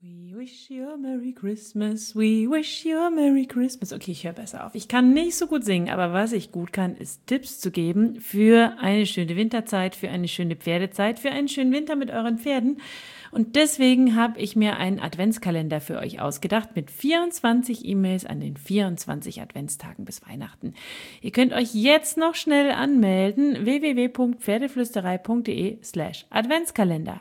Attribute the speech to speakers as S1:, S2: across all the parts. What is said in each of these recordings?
S1: We wish you a Merry Christmas, we wish you a Merry Christmas. Okay, ich höre besser auf. Ich kann nicht so gut singen, aber was ich gut kann, ist Tipps zu geben für eine schöne Winterzeit, für eine schöne Pferdezeit, für einen schönen Winter mit euren Pferden. Und deswegen habe ich mir einen Adventskalender für euch ausgedacht mit 24 E-Mails an den 24 Adventstagen bis Weihnachten. Ihr könnt euch jetzt noch schnell anmelden, www.pferdeflüsterei.de/Adventskalender.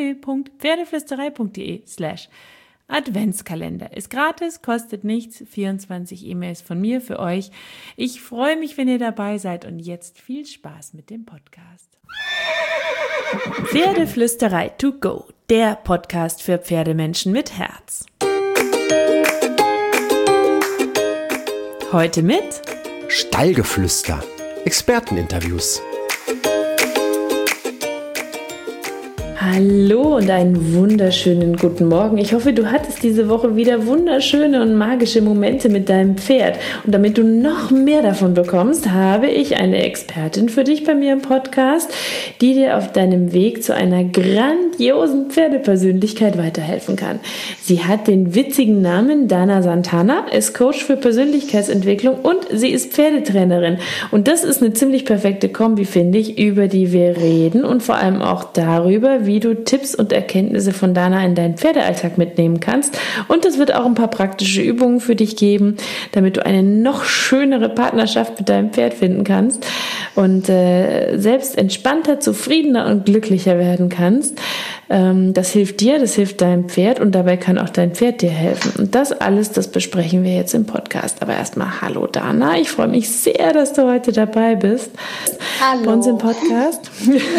S1: www.pferdeflüsterei.de/Adventskalender. Ist gratis, kostet nichts, 24 E-Mails von mir für euch. Ich freue mich, wenn ihr dabei seid und jetzt viel Spaß mit dem Podcast. Pferdeflüsterei to go, der Podcast für Pferdemenschen mit Herz. Heute mit
S2: Stallgeflüster, Experteninterviews.
S1: Hallo und einen wunderschönen guten Morgen. Ich hoffe, du hattest diese Woche wieder wunderschöne und magische Momente mit deinem Pferd. Und damit du noch mehr davon bekommst, habe ich eine Expertin für dich bei mir im Podcast, die dir auf deinem Weg zu einer grandiosen Pferdepersönlichkeit weiterhelfen kann. Sie hat den witzigen Namen Dana Santana, ist Coach für Persönlichkeitsentwicklung und sie ist Pferdetrainerin. Und das ist eine ziemlich perfekte Kombi, finde ich, über die wir reden und vor allem auch darüber, wie du Tipps und Erkenntnisse von Dana in deinen Pferdealltag mitnehmen kannst. Und es wird auch ein paar praktische Übungen für dich geben, damit du eine noch schönere Partnerschaft mit deinem Pferd finden kannst und selbst entspannter, zufriedener und glücklicher werden kannst. Das hilft dir, das hilft deinem Pferd und dabei kann auch dein Pferd dir helfen. Und das alles, das besprechen wir jetzt im Podcast. Aber erstmal hallo Dana, ich freue mich sehr, dass du heute dabei bist.
S3: Hallo.
S1: Bei uns im Podcast.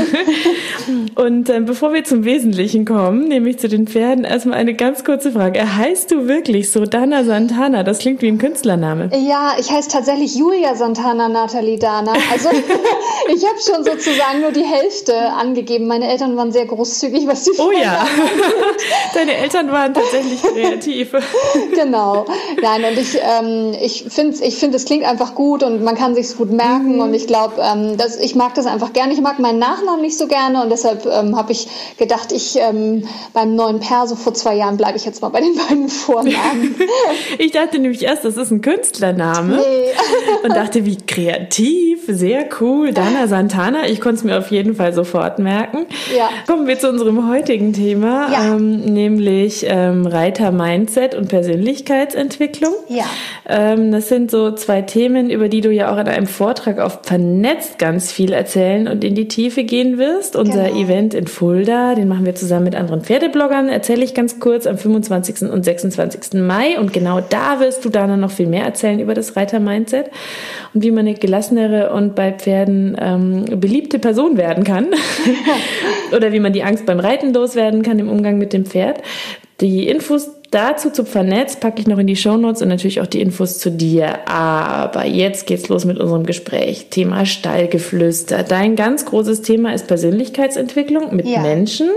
S1: Und bevor wir zum Wesentlichen kommen, nämlich zu den Pferden, erstmal eine ganz kurze Frage. Heißt du wirklich so Dana Santana? Das klingt wie ein Künstlername.
S3: Ja, ich heiße tatsächlich Julia Santana Nathalie Dana. Also ich habe schon sozusagen nur die Hälfte angegeben. Meine Eltern waren sehr großzügig, was die
S1: Oh ja, deine Eltern waren tatsächlich kreativ.
S3: Genau. Nein, und ich finde, es klingt einfach gut und man kann sich's gut merken und ich glaube, ich mag das einfach gerne. Ich mag meinen Nachnamen nicht so gerne und deshalb habe ich gedacht, beim neuen Perso vor 2 Jahren bleibe ich jetzt mal bei den beiden Vornamen.
S1: Ich dachte nämlich erst, das ist ein Künstlername.
S3: Nee.
S1: Und dachte, wie kreativ, sehr cool. Dana Santana, ich konnte es mir auf jeden Fall sofort merken.
S3: Ja.
S1: Kommen wir zu unserem heutigen Thema,
S3: ja.
S1: Nämlich Reiter-Mindset und Persönlichkeitsentwicklung.
S3: Ja.
S1: Das sind so 2 Themen, über die du ja auch in einem Vortrag auf Vernetzt ganz viel erzählen und in die Tiefe gehen wirst. Unser Event in Fulda, den machen wir zusammen mit anderen Pferdebloggern, erzähle ich ganz kurz, am 25. und 26. Mai. Und genau da wirst du dann noch viel mehr erzählen über das Reiter-Mindset und wie man eine gelassenere und bei Pferden beliebte Person werden kann. Oder wie man die Angst beim Reiten loswerden kann im Umgang mit dem Pferd. Die Infos dazu zu Vernetzt packe ich noch in die Shownotes und natürlich auch die Infos zu dir. Aber jetzt geht's los mit unserem Gespräch. Thema Stallgeflüster. Dein ganz großes Thema ist Persönlichkeitsentwicklung mit Menschen.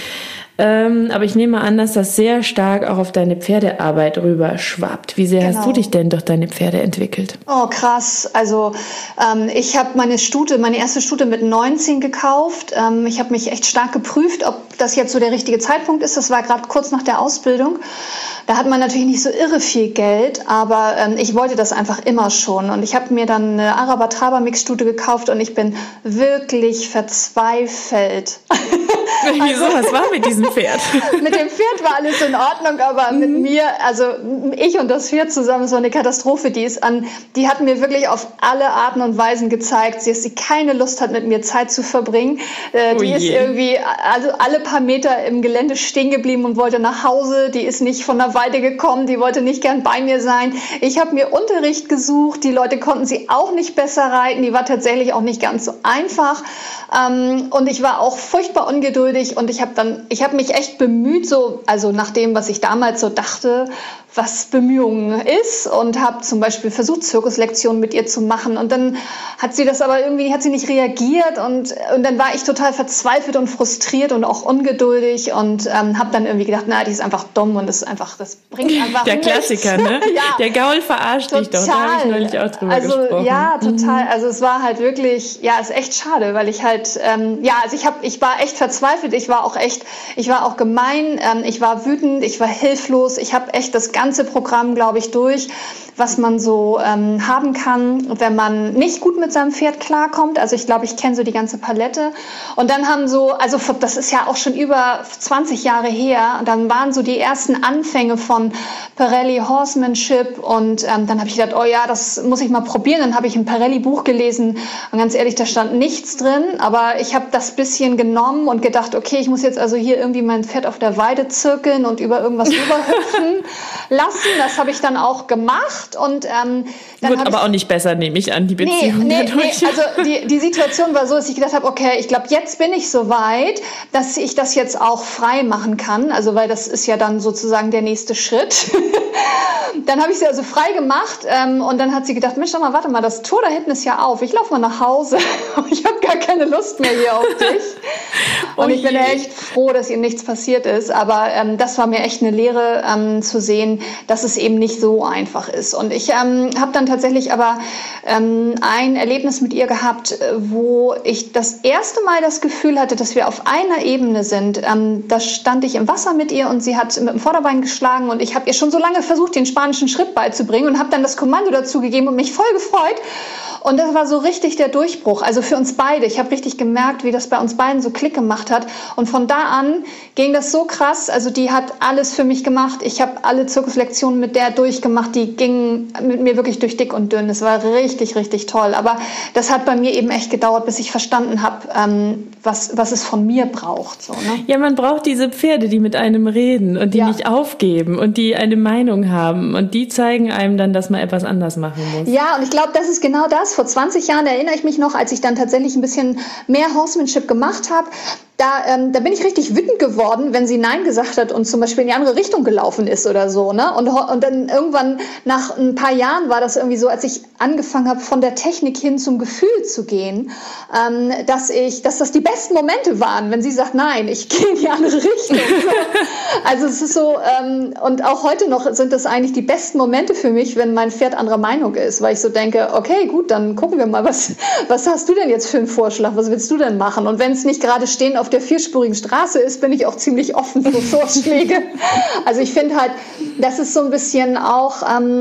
S1: Aber ich nehme an, dass das sehr stark auch auf deine Pferdearbeit rüberschwappt. Wie sehr hast du dich denn durch deine Pferde entwickelt?
S3: Oh, krass. Also ich habe meine erste Stute mit 19 gekauft. Ich habe mich echt stark geprüft, ob das jetzt so der richtige Zeitpunkt ist. Das war gerade kurz nach der Ausbildung. Da hat man natürlich nicht so irre viel Geld, aber ich wollte das einfach immer schon. Und ich habe mir dann eine Araber-Traber-Mix-Stute gekauft und ich bin wirklich verzweifelt.
S1: Wieso? Was war mit diesem Pferd?
S3: Mit dem Pferd war alles in Ordnung, aber mit mir, also ich und das Pferd zusammen, ist so eine Katastrophe. Die hat mir wirklich auf alle Arten und Weisen gezeigt, dass sie keine Lust hat, mit mir Zeit zu verbringen. Die ist irgendwie also alle paar Meter im Gelände stehen geblieben und wollte nach Hause. Die ist nicht von der Weide gekommen, die wollte nicht gern bei mir sein. Ich habe mir Unterricht gesucht, die Leute konnten sie auch nicht besser reiten. Die war tatsächlich auch nicht ganz so einfach. Und ich war auch furchtbar ungeduldig und ich habe mich echt bemüht, also nach dem, was ich damals so dachte, was Bemühungen ist und habe zum Beispiel versucht, Zirkuslektionen mit ihr zu machen. Und dann hat sie das aber irgendwie, hat sie nicht reagiert und dann war ich total verzweifelt und frustriert und auch ungeduldig und habe dann irgendwie gedacht, na, die ist einfach dumm und das bringt einfach
S1: der
S3: nichts.
S1: Klassiker, ne?
S3: Ja.
S1: Der Gaul verarscht dich doch, da habe ich neulich auch drüber gesprochen.
S3: Ja, total. Also es war halt wirklich, ja, ist echt schade, weil ich halt, ich war echt verzweifelt, ich war auch gemein, ich war wütend, ich war hilflos, ich habe echt das ganze Programm, glaube ich, durch, was man so haben kann, wenn man nicht gut mit seinem Pferd klarkommt. Also ich glaube, ich kenne so die ganze Palette. Und dann das ist ja auch schon über 20 Jahre her, und dann waren so die ersten Anfänge von Parelli Horsemanship und dann habe ich gedacht, oh ja, das muss ich mal probieren. Dann habe ich ein Parelli-Buch gelesen und ganz ehrlich, da stand nichts drin, aber ich habe das bisschen genommen und gedacht, okay, ich muss jetzt also hier irgendwie mein Pferd auf der Weide zirkeln und über irgendwas rüberhüpfen lassen. Das habe ich dann auch gemacht und dann
S1: wird aber auch nicht besser, nehme ich an, die Beziehung dadurch.
S3: Also die Situation war so, dass ich gedacht habe, okay, ich glaube, jetzt bin ich so weit, dass ich das jetzt auch frei machen kann, also weil das ist ja dann sozusagen der nächste Schritt. Dann habe ich sie also frei gemacht und dann hat sie gedacht, Mensch, warte mal, das Tor da hinten ist ja auf, ich laufe mal nach Hause, ich habe gar keine Lust mehr hier auf dich. Und ich bin echt froh, dass ihr nichts passiert ist, aber das war mir echt eine Lehre zu sehen, dass es eben nicht so einfach ist. Und ich habe dann tatsächlich aber ein Erlebnis mit ihr gehabt, wo ich das erste Mal das Gefühl hatte, dass wir auf einer Ebene sind. Da stand ich im Wasser mit ihr und sie hat mit dem Vorderbein geschlagen und ich habe ihr schon so lange versucht, den spanischen Schritt beizubringen und habe dann das Kommando dazu gegeben und mich voll gefreut. Und das war so richtig der Durchbruch, also für uns beide. Ich habe richtig gemerkt, wie das bei uns beiden so Klick gemacht hat. Und von da an ging das so krass. Also die hat alles für mich gemacht. Ich habe alle Zirkuslektionen mit der durchgemacht. Die gingen mit mir wirklich durch dick und dünn. Das war richtig, richtig toll. Aber das hat bei mir eben echt gedauert, bis ich verstanden habe, was es von mir braucht. So, ne?
S1: Ja, man braucht diese Pferde, die mit einem reden und die nicht aufgeben und die eine Meinung haben. Und die zeigen einem dann, dass man etwas anders machen muss.
S3: Ja, und ich glaube, das ist genau das. Vor 20 Jahren erinnere ich mich noch, als ich dann tatsächlich ein bisschen mehr Horsemanship gemacht habe. Da bin ich richtig wütend geworden, wenn sie Nein gesagt hat und zum Beispiel in die andere Richtung gelaufen ist oder so. Ne? Und dann irgendwann nach ein paar Jahren war das irgendwie so, als ich angefangen habe, von der Technik hin zum Gefühl zu gehen, dass das die besten Momente waren, wenn sie sagt, nein, ich gehe in die andere Richtung. Also es ist so, und auch heute noch sind das eigentlich die besten Momente für mich, wenn mein Pferd anderer Meinung ist, weil ich so denke, okay, gut, dann gucken wir mal, was hast du denn jetzt für einen Vorschlag, was willst du denn machen? Und wenn es nicht gerade stehen auf der vierspurigen Straße ist, bin ich auch ziemlich offen für Vorschläge. Also ich finde halt, das ist so ein bisschen auch,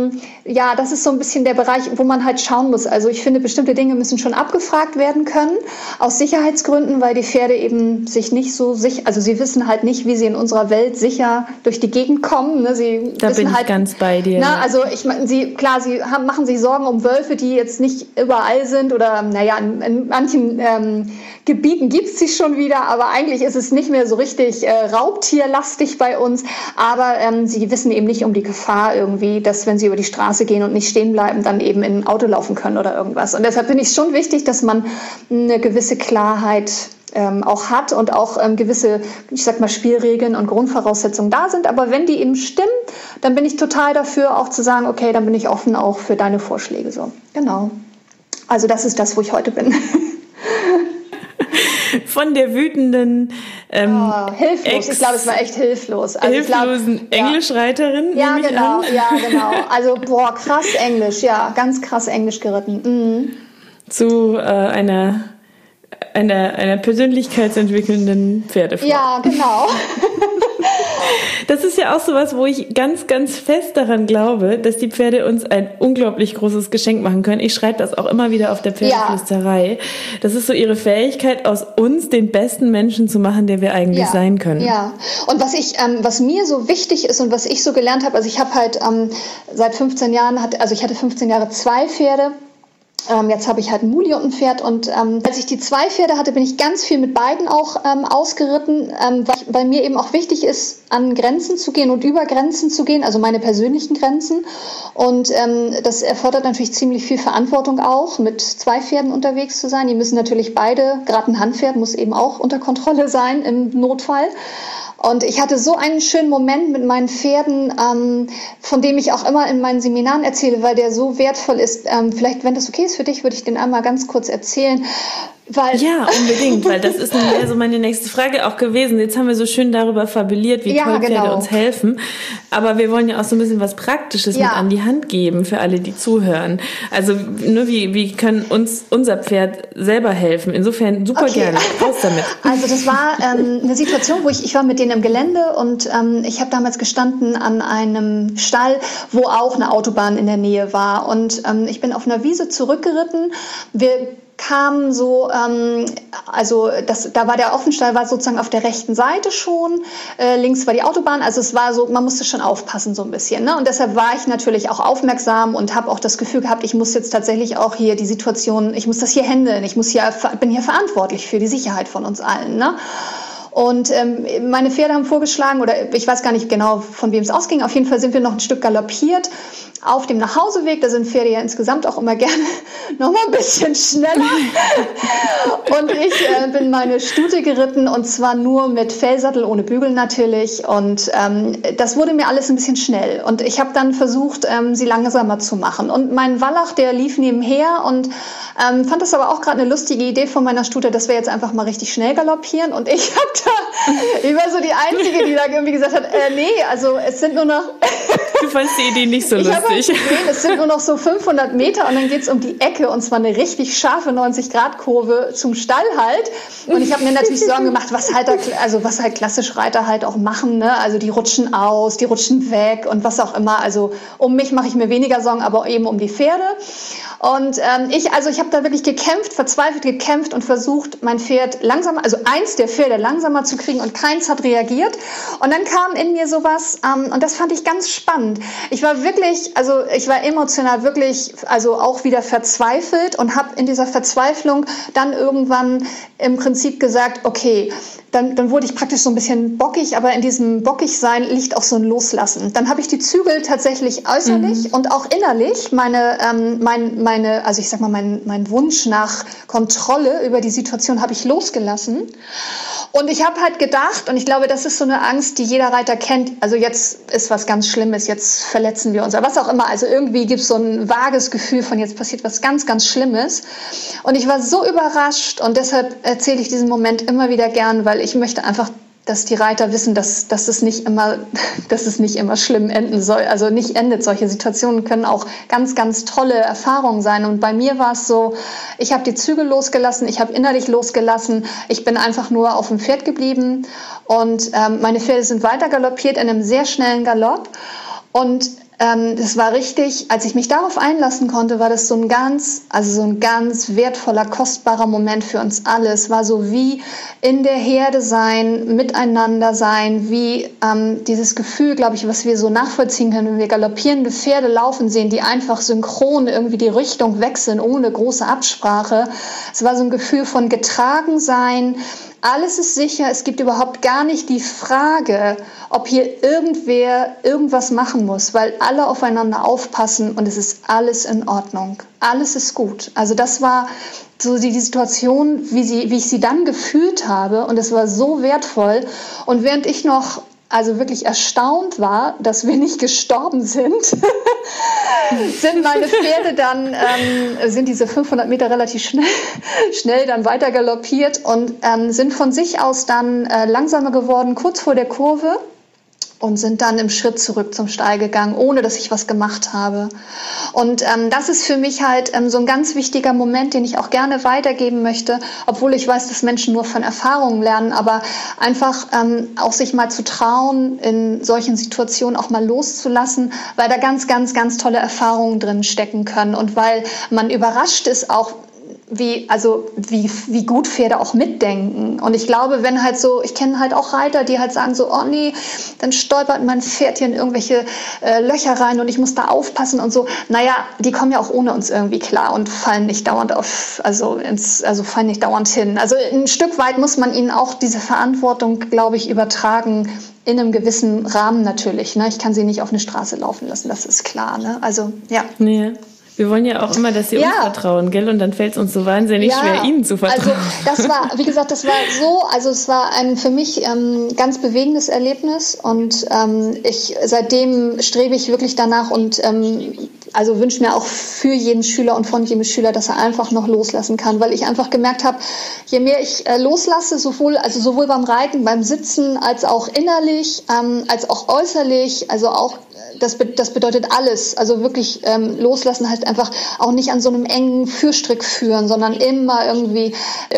S3: das ist so ein bisschen der Bereich, wo man halt schauen muss. Also ich finde, bestimmte Dinge müssen schon abgefragt werden können, aus Sicherheitsgründen, weil die Pferde eben sich nicht so sicher, also sie wissen halt nicht, wie sie in unserer Welt sicher durch die Gegend kommen. Ne?
S1: Da bin ich ganz bei dir.
S3: Na, also ich meine, sie machen sich Sorgen um Wölfe, die jetzt nicht überall sind oder in manchen Gebieten gibt es sie schon wieder, aber eigentlich ist es nicht mehr so richtig raubtierlastig bei uns. Aber sie wissen eben nicht um die Gefahr irgendwie, dass wenn sie über die Straße gehen und nicht stehen bleiben, dann eben in ein Auto laufen können oder irgendwas. Und deshalb finde ich es schon wichtig, dass man eine gewisse Klarheit auch hat und auch gewisse, ich sag mal, Spielregeln und Grundvoraussetzungen da sind. Aber wenn die eben stimmen, dann bin ich total dafür, auch zu sagen, okay, dann bin ich offen auch für deine Vorschläge. So, genau. Also das ist das, wo ich heute bin.
S1: Von der wütenden
S3: hilflos. Ich glaube, es war echt hilflos. Also
S1: hilflosen Englischreiterin.
S3: Ja, genau. Also krass Englisch, ganz krass Englisch geritten. Mhm.
S1: Zu einer persönlichkeitsentwickelnden Pferdefrau.
S3: Ja, genau.
S1: Das ist ja auch sowas, wo ich ganz, ganz fest daran glaube, dass die Pferde uns ein unglaublich großes Geschenk machen können. Ich schreibe das auch immer wieder auf der Pferdeflüsterei. Ja. Das ist so ihre Fähigkeit, aus uns den besten Menschen zu machen, der wir eigentlich sein können. Ja,
S3: und was mir so wichtig ist und was ich so gelernt habe, also ich habe halt seit 15 Jahren, ich hatte 15 Jahre 2 Pferde. Jetzt habe ich halt ein Muli und ein Pferd und als ich die 2 Pferde hatte, bin ich ganz viel mit beiden auch ausgeritten, weil mir eben auch wichtig ist, an Grenzen zu gehen und über Grenzen zu gehen, also meine persönlichen Grenzen. Und das erfordert natürlich ziemlich viel Verantwortung auch, mit 2 Pferden unterwegs zu sein. Die müssen natürlich beide, gerade ein Handpferd muss eben auch unter Kontrolle sein im Notfall. Und ich hatte so einen schönen Moment mit meinen Pferden, von dem ich auch immer in meinen Seminaren erzähle, weil der so wertvoll ist. Vielleicht, wenn das okay ist für dich, würde ich den einmal ganz kurz erzählen.
S1: Ja, unbedingt, weil das ist so meine nächste Frage auch gewesen. Jetzt haben wir so schön darüber fabelliert, wie toll Pferde uns helfen. Aber wir wollen ja auch so ein bisschen was Praktisches mit an die Hand geben für alle, die zuhören. Also nur wie können uns unser Pferd selber helfen? Insofern super gerne. Raus damit.
S3: Also das war eine Situation, wo ich war mit denen im Gelände und ich habe damals gestanden an einem Stall, wo auch eine Autobahn in der Nähe war. Und ich bin auf einer Wiese zurückgeritten. Wir kamen so, da war der Offenstall, war sozusagen auf der rechten Seite schon, links war die Autobahn, also es war so, man musste schon aufpassen so ein bisschen, ne? Und deshalb war ich natürlich auch aufmerksam und habe auch das Gefühl gehabt, ich muss jetzt tatsächlich auch hier die Situation, ich muss das hier handeln, bin hier verantwortlich für die Sicherheit von uns allen, ne? Und meine Pferde haben vorgeschlagen, oder ich weiß gar nicht genau, von wem es ausging, auf jeden Fall sind wir noch ein Stück galoppiert auf dem Nachhauseweg. Da sind Pferde ja insgesamt auch immer gerne noch mal ein bisschen schneller. Und ich bin meine Stute geritten, und zwar nur mit Fellsattel, ohne Bügel natürlich. Und das wurde mir alles ein bisschen schnell. Und ich habe dann versucht, sie langsamer zu machen. Und mein Wallach, der lief nebenher und fand das aber auch gerade eine lustige Idee von meiner Stute, dass wir jetzt einfach mal richtig schnell galoppieren. Und ich war so die Einzige, die da irgendwie gesagt hat, nee, also es sind nur noch...
S1: Du fandst die Idee nicht so lustig.
S3: Ich habe halt gesehen, es sind nur noch so 500 Meter und dann geht's um die Ecke, und zwar eine richtig scharfe 90-Grad-Kurve zum Stall halt. Und ich habe mir natürlich Sorgen gemacht, was halt klassisch Reiter halt auch machen, ne? Also die rutschen aus, die rutschen weg und was auch immer. Also um mich mache ich mir weniger Sorgen, aber eben um die Pferde. Und ich habe da wirklich verzweifelt gekämpft und versucht, mein Pferd langsamer, also eins der Pferde langsamer zu kriegen, und keins hat reagiert. Und dann kam in mir sowas, und das fand ich ganz spannend. Ich war emotional wirklich, also auch wieder verzweifelt, und habe in dieser Verzweiflung dann irgendwann im Prinzip gesagt, okay, dann wurde ich praktisch so ein bisschen bockig, aber in diesem Bockigsein liegt auch so ein Loslassen. Dann habe ich die Zügel tatsächlich äußerlich und auch innerlich mein Wunsch nach Kontrolle über die Situation habe ich losgelassen. Und ich habe halt gedacht, und ich glaube, das ist so eine Angst, die jeder Reiter kennt, also jetzt ist was ganz Schlimmes, jetzt verletzen wir uns, oder was auch immer. Also irgendwie gibt es so ein vages Gefühl von, jetzt passiert was ganz, ganz Schlimmes. Und ich war so überrascht, und deshalb erzähle ich diesen Moment immer wieder gern, weil ich möchte einfach, dass die Reiter wissen, dass es nicht immer schlimm enden soll. Also nicht endet. Solche Situationen können auch ganz, ganz tolle Erfahrungen sein. Und bei mir war es so, ich habe die Zügel losgelassen, ich habe innerlich losgelassen, ich bin einfach nur auf dem Pferd geblieben, und meine Pferde sind weiter galoppiert in einem sehr schnellen Galopp. Und das war richtig, als ich mich darauf einlassen konnte, war das so ein ganz wertvoller, kostbarer Moment für uns alle. Es war so wie in der Herde sein, miteinander sein, wie dieses Gefühl, glaube ich, was wir so nachvollziehen können, wenn wir galoppierende Pferde laufen sehen, die einfach synchron irgendwie die Richtung wechseln, ohne große Absprache. Es war so ein Gefühl von getragen sein. Alles ist sicher, es gibt überhaupt gar nicht die Frage, ob hier irgendwer irgendwas machen muss, weil alle aufeinander aufpassen und es ist alles in Ordnung. Alles ist gut. Also das war so die Situation, wie ich sie dann gefühlt habe, und es war so wertvoll. Und während ich noch wirklich erstaunt war, dass wir nicht gestorben sind, sind meine Pferde dann, sind diese 500 Meter relativ schnell dann weiter galoppiert und sind von sich aus dann langsamer geworden, kurz vor der Kurve, und sind dann im Schritt zurück zum Stall gegangen, ohne dass ich was gemacht habe. Und das ist für mich halt so ein ganz wichtiger Moment, den ich auch gerne weitergeben möchte, obwohl ich weiß, dass Menschen nur von Erfahrungen lernen, aber einfach auch sich mal zu trauen, in solchen Situationen auch mal loszulassen, weil da ganz, ganz, ganz tolle Erfahrungen drin stecken können, und weil man überrascht ist auch, wie gut Pferde auch mitdenken. Und ich glaube, ich kenne halt auch Reiter, die halt sagen so, oh nee, dann stolpert mein Pferd hier in irgendwelche Löcher rein und ich muss da aufpassen und so. Naja, die kommen ja auch ohne uns irgendwie klar und fallen nicht dauernd fallen nicht dauernd hin. Also ein Stück weit muss man ihnen auch diese Verantwortung, glaube ich, übertragen, in einem gewissen Rahmen natürlich. Ne? Ich kann sie nicht auf eine Straße laufen lassen, das ist klar. Ne? Also, ja.
S1: Nee. Wir wollen ja auch immer, dass sie uns vertrauen, gell? Und dann fällt es uns so wahnsinnig schwer, ihnen zu vertrauen.
S3: Also das war, wie gesagt, es war ein für mich ganz bewegendes Erlebnis und seitdem strebe ich wirklich danach und also wünsche mir auch für jeden Schüler und von jedem Schüler, dass er einfach noch loslassen kann, weil ich einfach gemerkt habe, je mehr ich loslasse, sowohl beim Reiten, beim Sitzen, als auch innerlich, als auch äußerlich, also auch das bedeutet alles. Also wirklich loslassen heißt einfach auch nicht an so einem engen Führstrick führen, sondern immer irgendwie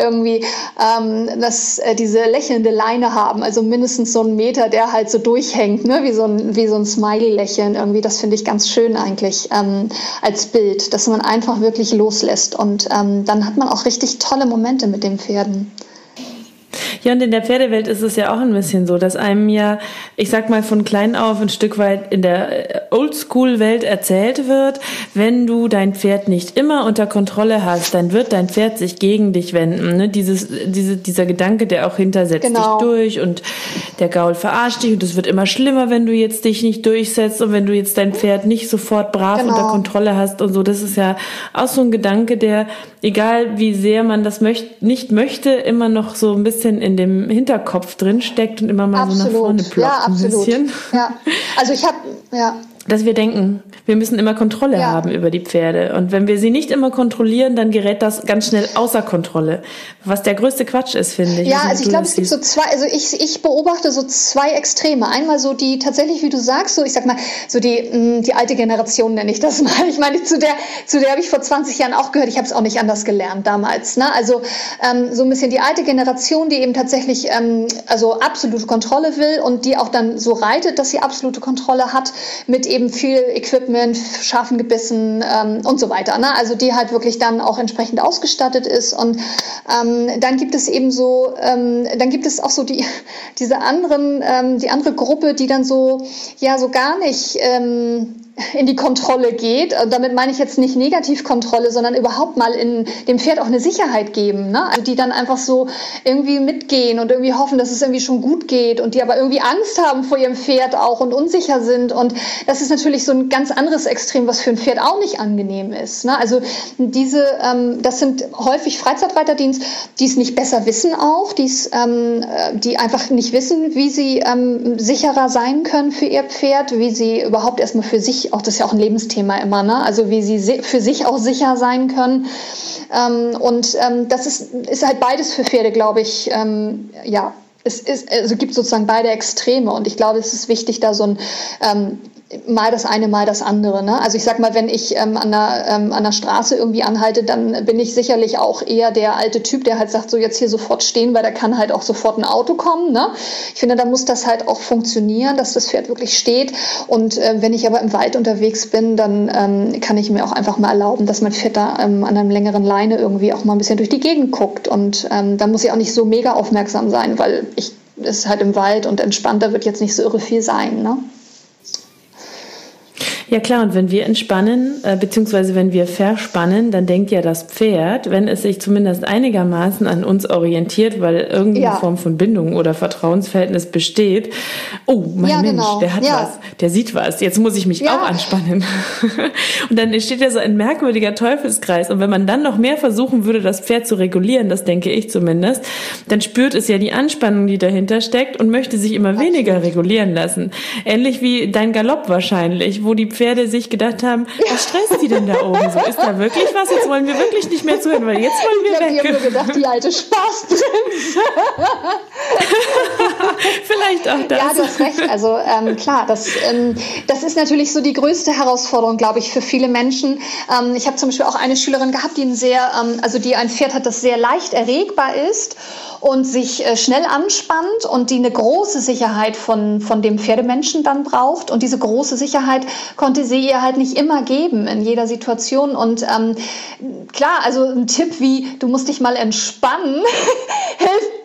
S3: diese lächelnde Leine haben. Also mindestens so 1 Meter, der halt so durchhängt, ne? wie so ein Smiley-Lächeln irgendwie. Das finde ich ganz schön eigentlich als Bild, dass man einfach wirklich loslässt. Und dann hat man auch richtig tolle Momente mit den Pferden.
S1: Ja, und in der Pferdewelt ist es ja auch ein bisschen so, dass einem ja, ich sag mal, von klein auf ein Stück weit in der Oldschool-Welt erzählt wird, wenn du dein Pferd nicht immer unter Kontrolle hast, dann wird dein Pferd sich gegen dich wenden. Ne? Dieser Gedanke, der auch setzt dich durch und der Gaul verarscht dich und es wird immer schlimmer, wenn du jetzt dich nicht durchsetzt und wenn du jetzt dein Pferd nicht sofort brav unter Kontrolle hast und so. Das ist ja auch so ein Gedanke, der, egal wie sehr man das nicht möchte, immer noch so ein bisschen in dem Hinterkopf drin steckt und immer mal so nach vorne ploppt ein bisschen.
S3: Ja, also
S1: dass wir denken, wir müssen immer Kontrolle haben über die Pferde. Und wenn wir sie nicht immer kontrollieren, dann gerät das ganz schnell außer Kontrolle. Was der größte Quatsch ist, finde ich.
S3: Ja, also ich glaube, es gibt so zwei, also ich beobachte so 2 Extreme. Einmal so die tatsächlich, wie du sagst, so ich sag mal, so die alte Generation nenne ich das mal. Ich meine, zu der habe ich vor 20 Jahren auch gehört. Ich habe es auch nicht anders gelernt damals. Ne? Also so ein bisschen die alte Generation, die eben tatsächlich also absolute Kontrolle will und die auch dann so reitet, dass sie absolute Kontrolle hat mit eben viel Equipment, scharfen Gebissen und so weiter. Ne? Also die halt wirklich dann auch entsprechend ausgestattet ist. Und dann gibt es eben so, dann gibt es auch so die andere Gruppe, die dann so gar nicht in die Kontrolle geht. Und damit meine ich jetzt nicht Negativkontrolle, sondern überhaupt mal dem Pferd auch eine Sicherheit geben. Ne? Also die dann einfach so irgendwie mitgehen und irgendwie hoffen, dass es irgendwie schon gut geht und die aber irgendwie Angst haben vor ihrem Pferd auch und unsicher sind. Und das ist natürlich so ein ganz anderes Extrem, was für ein Pferd auch nicht angenehm ist. Ne? Also das sind häufig Freizeitreiter, die es nicht besser wissen auch, die einfach nicht wissen, wie sie sicherer sein können für ihr Pferd, wie sie überhaupt erstmal für sich, auch das ist ja auch ein Lebensthema immer, ne? Also wie sie für sich auch sicher sein können. Das ist halt beides für Pferde, glaube ich, es gibt sozusagen beide Extreme und ich glaube, es ist wichtig, da so ein mal das eine, mal das andere. Ne? Also ich sag mal, wenn ich an der Straße irgendwie anhalte, dann bin ich sicherlich auch eher der alte Typ, der halt sagt, so jetzt hier sofort stehen, weil da kann halt auch sofort ein Auto kommen. Ne? Ich finde, da muss das halt auch funktionieren, dass das Pferd wirklich steht. Und wenn ich aber im Wald unterwegs bin, dann kann ich mir auch einfach mal erlauben, dass mein Pferd da an einer längeren Leine irgendwie auch mal ein bisschen durch die Gegend guckt. Und da muss ich auch nicht so mega aufmerksam sein, weil es ist halt im Wald und entspannt, da wird jetzt nicht so irre viel sein, ne?
S1: Ja klar, und wenn wir entspannen, beziehungsweise wenn wir verspannen, dann denkt ja das Pferd, wenn es sich zumindest einigermaßen an uns orientiert, weil irgendeine Form von Bindung oder Vertrauensverhältnis besteht, oh, mein Mensch, der hat was, der sieht was, jetzt muss ich mich auch anspannen. Und dann entsteht ja so ein merkwürdiger Teufelskreis. Und wenn man dann noch mehr versuchen würde, das Pferd zu regulieren, das denke ich zumindest, dann spürt es ja die Anspannung, die dahinter steckt und möchte sich immer weniger regulieren lassen. Ähnlich wie dein Galopp wahrscheinlich, wo die Pferde sich gedacht haben, was stresst die denn da oben so? Ist da wirklich was? Jetzt wollen wir wirklich nicht mehr zuhören, weil jetzt wollen wir weg.
S3: Ich habe mir gedacht, die alte Spaßbremse.
S1: Vielleicht auch das.
S3: Ja, du hast recht. Also klar, das ist natürlich so die größte Herausforderung, glaube ich, für viele Menschen. Ich habe zum Beispiel auch eine Schülerin gehabt, die ein Pferd hat, das sehr leicht erregbar ist und sich schnell anspannt und die eine große Sicherheit von dem Pferdemenschen dann braucht. Und diese große Sicherheit konnte sie ihr halt nicht immer geben in jeder Situation. Und klar, also ein Tipp wie, du musst dich mal entspannen,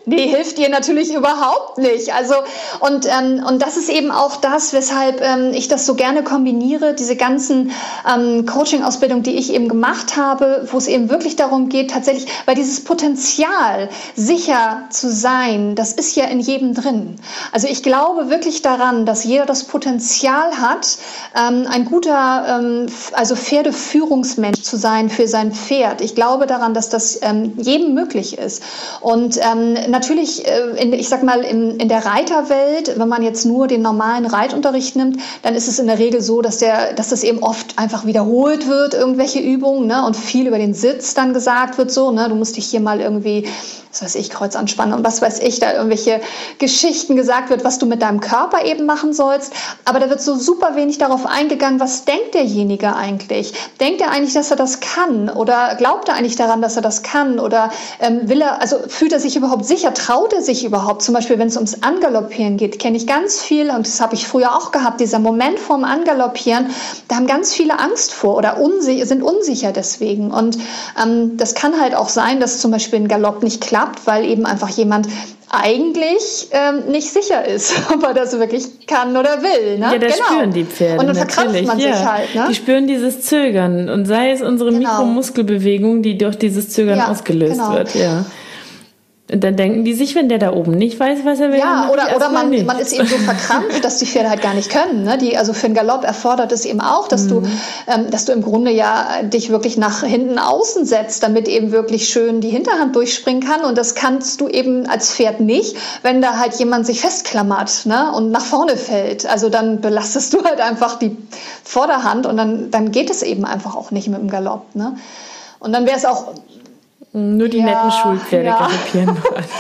S3: Nee, hilft ihr natürlich überhaupt nicht. Also und das ist eben auch das, weshalb ich das so gerne kombiniere, diese ganzen Coaching-Ausbildungen, die ich eben gemacht habe, wo es eben wirklich darum geht, tatsächlich, weil dieses Potenzial, sicher zu sein, das ist ja in jedem drin. Also ich glaube wirklich daran, dass jeder das Potenzial hat, ein guter, also Pferdeführungsmensch zu sein für sein Pferd. Ich glaube daran, dass das jedem möglich ist. Und natürlich, ich sag mal, in der Reiterwelt, wenn man jetzt nur den normalen Reitunterricht nimmt, dann ist es in der Regel so, dass das eben oft einfach wiederholt wird, irgendwelche Übungen, ne, und viel über den Sitz dann gesagt wird, so, ne, du musst dich hier mal irgendwie, was weiß ich, Kreuz anspannen und was weiß ich, da irgendwelche Geschichten gesagt wird, was du mit deinem Körper eben machen sollst. Aber da wird so super wenig darauf eingegangen, was denkt derjenige eigentlich? Denkt er eigentlich, dass er das kann? Oder glaubt er eigentlich daran, dass er das kann? Oder fühlt er sich überhaupt sicher? Traut er sich überhaupt? Zum Beispiel, wenn es ums Angaloppieren geht, kenne ich ganz viel, und das habe ich früher auch gehabt, dieser Moment vorm Angaloppieren, da haben ganz viele Angst vor oder sind unsicher deswegen. Und das kann halt auch sein, dass zum Beispiel ein Galopp nicht klappt, weil eben einfach jemand eigentlich nicht sicher ist, ob er das wirklich kann oder will. Ne?
S1: Ja, das spüren die Pferde.
S3: Und dann verkrampft man sich halt. Ne?
S1: Die spüren dieses Zögern, und sei es unsere Mikromuskelbewegung, die durch dieses Zögern ausgelöst wird. Ja. Und dann denken die sich, wenn der da oben nicht weiß, was er will.
S3: Ja, oder man ist eben so verkrampft, dass die Pferde halt gar nicht können. Ne? Also für einen Galopp erfordert es eben auch, dass du im Grunde ja dich wirklich nach hinten außen setzt, damit eben wirklich schön die Hinterhand durchspringen kann. Und das kannst du eben als Pferd nicht, wenn da halt jemand sich festklammert, ne, und nach vorne fällt. Also dann belastest du halt einfach die Vorderhand, und dann geht es eben einfach auch nicht mit dem Galopp. Ne? Und dann wäre es auch...
S1: Nur die netten Schulpferde galoppieren.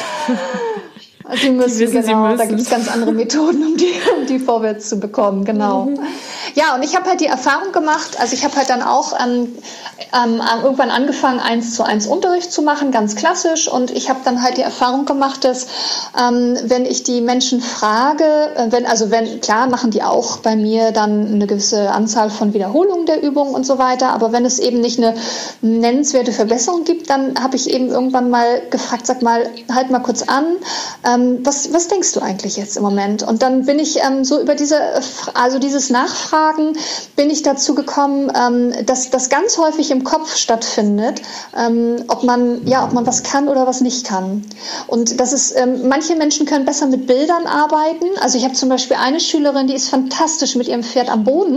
S3: Die müssen. Da gibt es ganz andere Methoden, um die vorwärts zu bekommen, genau. Ja, und ich habe halt die Erfahrung gemacht, also ich habe halt dann auch irgendwann angefangen, 1:1 Unterricht zu machen, ganz klassisch, und ich habe dann halt die Erfahrung gemacht, dass wenn ich die Menschen frage, klar machen die auch bei mir dann eine gewisse Anzahl von Wiederholungen der Übungen und so weiter, aber wenn es eben nicht eine nennenswerte Verbesserung gibt, dann habe ich eben irgendwann mal gefragt, sag mal, halt mal kurz an, was denkst du eigentlich jetzt im Moment? Und dann bin ich so über dieses Nachfragen bin ich dazu gekommen, dass das ganz häufig im Kopf stattfindet, ob man was kann oder was nicht kann. Und das ist, manche Menschen können besser mit Bildern arbeiten. Also ich habe zum Beispiel eine Schülerin, die ist fantastisch mit ihrem Pferd am Boden.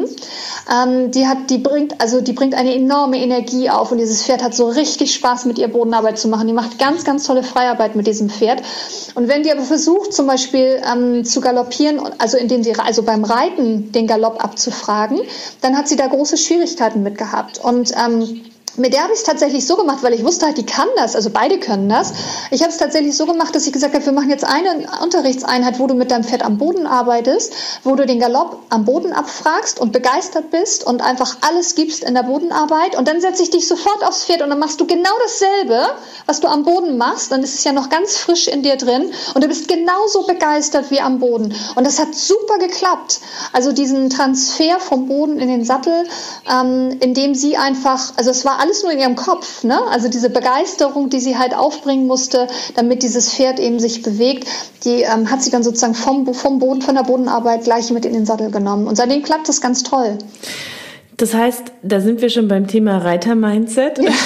S3: Die bringt eine enorme Energie auf, und dieses Pferd hat so richtig Spaß, mit ihr Bodenarbeit zu machen. Die macht ganz, ganz tolle Freiarbeit mit diesem Pferd. Und wenn die aber versucht, zum Beispiel zu galoppieren, also beim Reiten den Galopp abzufragen, dann hat sie da große Schwierigkeiten mit gehabt. Und mit der habe ich es tatsächlich so gemacht, weil ich wusste halt, die kann das, also beide können das. Ich habe es tatsächlich so gemacht, dass ich gesagt habe, wir machen jetzt eine Unterrichtseinheit, wo du mit deinem Pferd am Boden arbeitest, wo du den Galopp am Boden abfragst und begeistert bist und einfach alles gibst in der Bodenarbeit, und dann setze ich dich sofort aufs Pferd und dann machst du genau dasselbe, was du am Boden machst, dann ist es ja noch ganz frisch in dir drin und du bist genauso begeistert wie am Boden, und das hat super geklappt. Also diesen Transfer vom Boden in den Sattel, indem sie einfach, also es war alles nur in ihrem Kopf, ne? Also diese Begeisterung, die sie halt aufbringen musste, damit dieses Pferd eben sich bewegt, die hat sie dann sozusagen vom Boden, von der Bodenarbeit gleich mit in den Sattel genommen. Und seitdem klappt das ganz toll.
S1: Das heißt, da sind wir schon beim Thema Reiter-Mindset. Ja.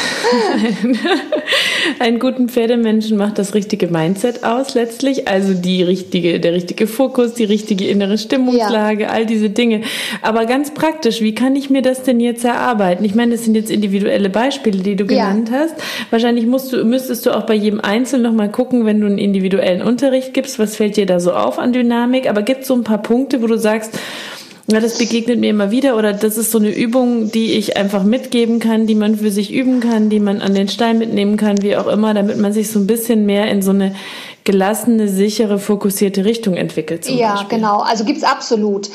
S1: Einen guten Pferdemenschen macht das richtige Mindset aus letztlich, also der richtige Fokus, die richtige innere Stimmungslage, all diese Dinge. Aber ganz praktisch, wie kann ich mir das denn jetzt erarbeiten? Ich meine, das sind jetzt individuelle Beispiele, die du genannt hast. Wahrscheinlich müsstest du auch bei jedem Einzelnen noch mal gucken, wenn du einen individuellen Unterricht gibst, was fällt dir da so auf an Dynamik? Aber gibt es so ein paar Punkte, wo du sagst, ja, das begegnet mir immer wieder, oder das ist so eine Übung, die ich einfach mitgeben kann, die man für sich üben kann, die man an den Stein mitnehmen kann, wie auch immer, damit man sich so ein bisschen mehr in so eine gelassene, sichere, fokussierte Richtung entwickelt.
S3: Ja, Beispiel. Genau. Also gibt's absolut.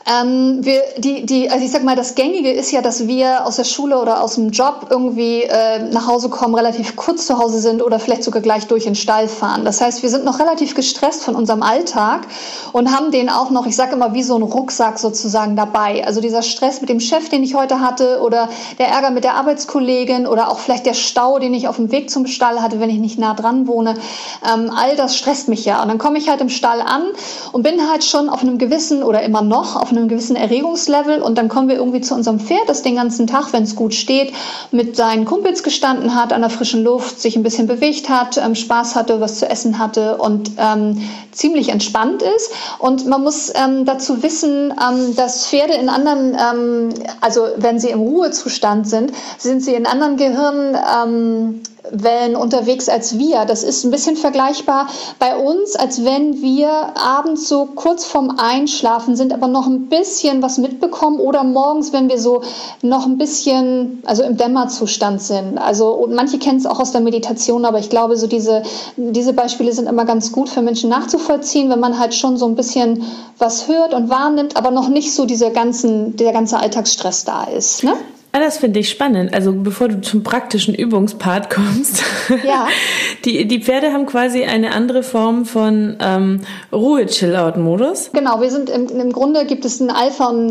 S3: Also ich sag mal, das Gängige ist ja, dass wir aus der Schule oder aus dem Job irgendwie nach Hause kommen, relativ kurz zu Hause sind oder vielleicht sogar gleich durch den Stall fahren. Das heißt, wir sind noch relativ gestresst von unserem Alltag und haben den auch noch, ich sage immer, wie so ein Rucksack sozusagen dabei. Also dieser Stress mit dem Chef, den ich heute hatte, oder der Ärger mit der Arbeitskollegin oder auch vielleicht der Stau, den ich auf dem Weg zum Stall hatte, wenn ich nicht nah dran wohne. All das stresst mich ja. Und dann komme ich halt im Stall an und bin halt schon auf einem gewissen oder immer noch auf einem gewissen Erregungslevel und dann kommen wir irgendwie zu unserem Pferd, das den ganzen Tag, wenn es gut steht, mit seinen Kumpels gestanden hat, an der frischen Luft, sich ein bisschen bewegt hat, Spaß hatte, was zu essen hatte und ziemlich entspannt ist. Und man muss dazu wissen, dass Pferde in anderen, also wenn sie im Ruhezustand sind sie in anderen Gehirnwellen unterwegs als wir. Das ist ein bisschen vergleichbar bei uns, als wenn wir abends so kurz vorm Einschlafen sind, aber noch ein bisschen was mitbekommen oder morgens, wenn wir so noch ein bisschen, also im Dämmerzustand sind. Also und manche kennen es auch aus der Meditation, aber ich glaube, so diese Beispiele sind immer ganz gut für Menschen nachzuvollziehen, wenn man halt schon so ein bisschen was hört und wahrnimmt, aber noch nicht so der ganze Alltagsstress da ist, ne?
S1: Das finde ich spannend. Also bevor du zum praktischen Übungspart kommst,
S3: ja.
S1: Die Pferde haben quasi eine andere Form von Ruhe-Chill-Out-Modus.
S3: Genau, wir sind im Grunde gibt es einen Alpha- und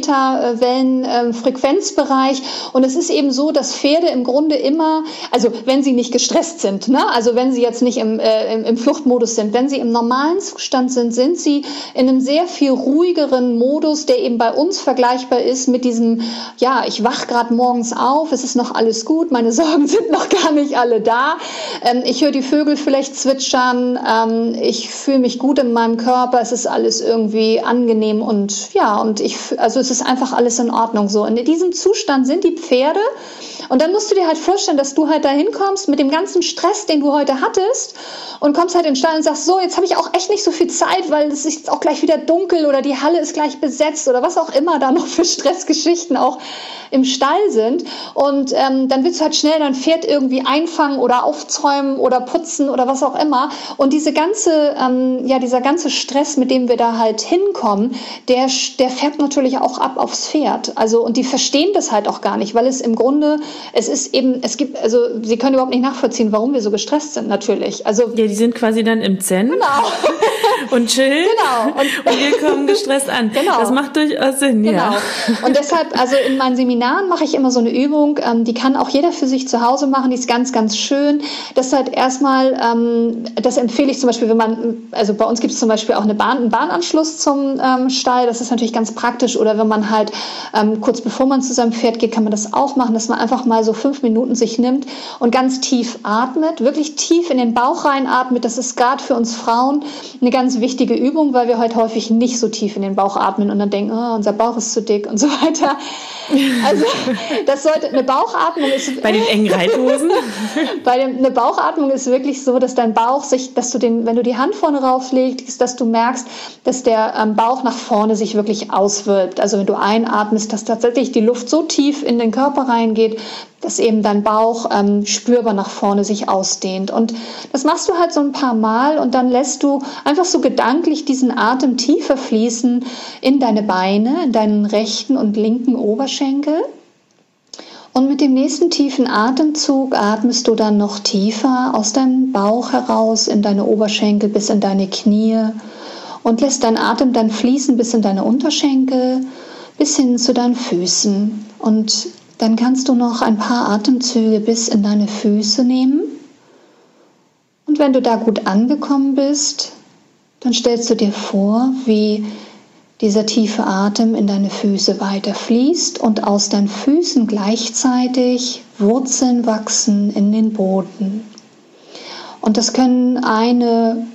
S3: Beta-Wellen-Frequenzbereich und es ist eben so, dass Pferde im Grunde immer, also wenn sie nicht gestresst sind, ne? Also wenn sie jetzt nicht im Fluchtmodus sind, wenn sie im normalen Zustand sind sie in einem sehr viel ruhigeren Modus, der eben bei uns vergleichbar ist mit diesem, ja, ich wach gerade morgens auf, es ist noch alles gut, meine Sorgen sind noch gar nicht alle da. Ich höre die Vögel vielleicht zwitschern, ich fühle mich gut in meinem Körper, es ist alles irgendwie angenehm und ja, also es ist einfach alles in Ordnung so. Und in diesem Zustand sind die Pferde und dann musst du dir halt vorstellen, dass du halt da hinkommst mit dem ganzen Stress, den du heute hattest und kommst halt in den Stall und sagst, so, jetzt habe ich auch echt nicht so viel Zeit, weil es ist auch gleich wieder dunkel oder die Halle ist gleich besetzt oder was auch immer da noch für Stressgeschichten auch im Stall sind und dann willst du halt schnell dein Pferd irgendwie einfangen oder aufzäumen oder putzen oder was auch immer und dieser ganze Stress, mit dem wir da halt hinkommen, der färbt natürlich auch ab aufs Pferd. Also und die verstehen das halt auch gar nicht, weil es im Grunde, sie können überhaupt nicht nachvollziehen, warum wir so gestresst sind natürlich. Also
S1: ja, die sind quasi dann im Zen.
S3: Genau.
S1: Und chillen. Genau. Und wir kommen gestresst an. Genau. Das macht durchaus Sinn,
S3: genau.
S1: Ja.
S3: Und deshalb, also in meinen Seminaren mache ich immer so eine Übung, die kann auch jeder für sich zu Hause machen, die ist ganz, ganz schön. Das halt erstmal, das empfehle ich zum Beispiel, also bei uns gibt es zum Beispiel auch einen Bahnanschluss zum Stall, das ist natürlich ganz praktisch. Oder wenn man halt kurz bevor man zu seinem Pferd geht, kann man das auch machen, dass man einfach mal so 5 Minuten sich nimmt und ganz tief atmet, wirklich tief in den Bauch reinatmet. Das ist gerade für uns Frauen eine ganz wichtige Übung, weil wir heute häufig nicht so tief in den Bauch atmen und dann denken, oh, unser Bauch ist zu dick und so weiter. Also eine Bauchatmung ist...
S1: Bei den engen Reithosen?
S3: Eine Bauchatmung ist wirklich so, dass dein Bauch wenn du die Hand vorne rauflegst, dass du merkst, dass der Bauch nach vorne sich wirklich auswölbt. Also wenn du einatmest, dass tatsächlich die Luft so tief in den Körper reingeht, dass eben dein Bauch spürbar nach vorne sich ausdehnt. Und das machst du halt so ein paar Mal und dann lässt du einfach so gedanklich diesen Atem tiefer fließen in deine Beine, in deinen rechten und linken Oberschenkel. Und mit dem nächsten tiefen Atemzug atmest du dann noch tiefer aus deinem Bauch heraus in deine Oberschenkel bis in deine Knie und lässt deinen Atem dann fließen bis in deine Unterschenkel, bis hin zu deinen Füßen. Und dann kannst du noch ein paar Atemzüge bis in deine Füße nehmen. Und wenn du da gut angekommen bist, dann stellst du dir vor, wie dieser tiefe Atem in deine Füße weiter fließt und aus deinen Füßen gleichzeitig Wurzeln wachsen in den Boden. Und das kann eine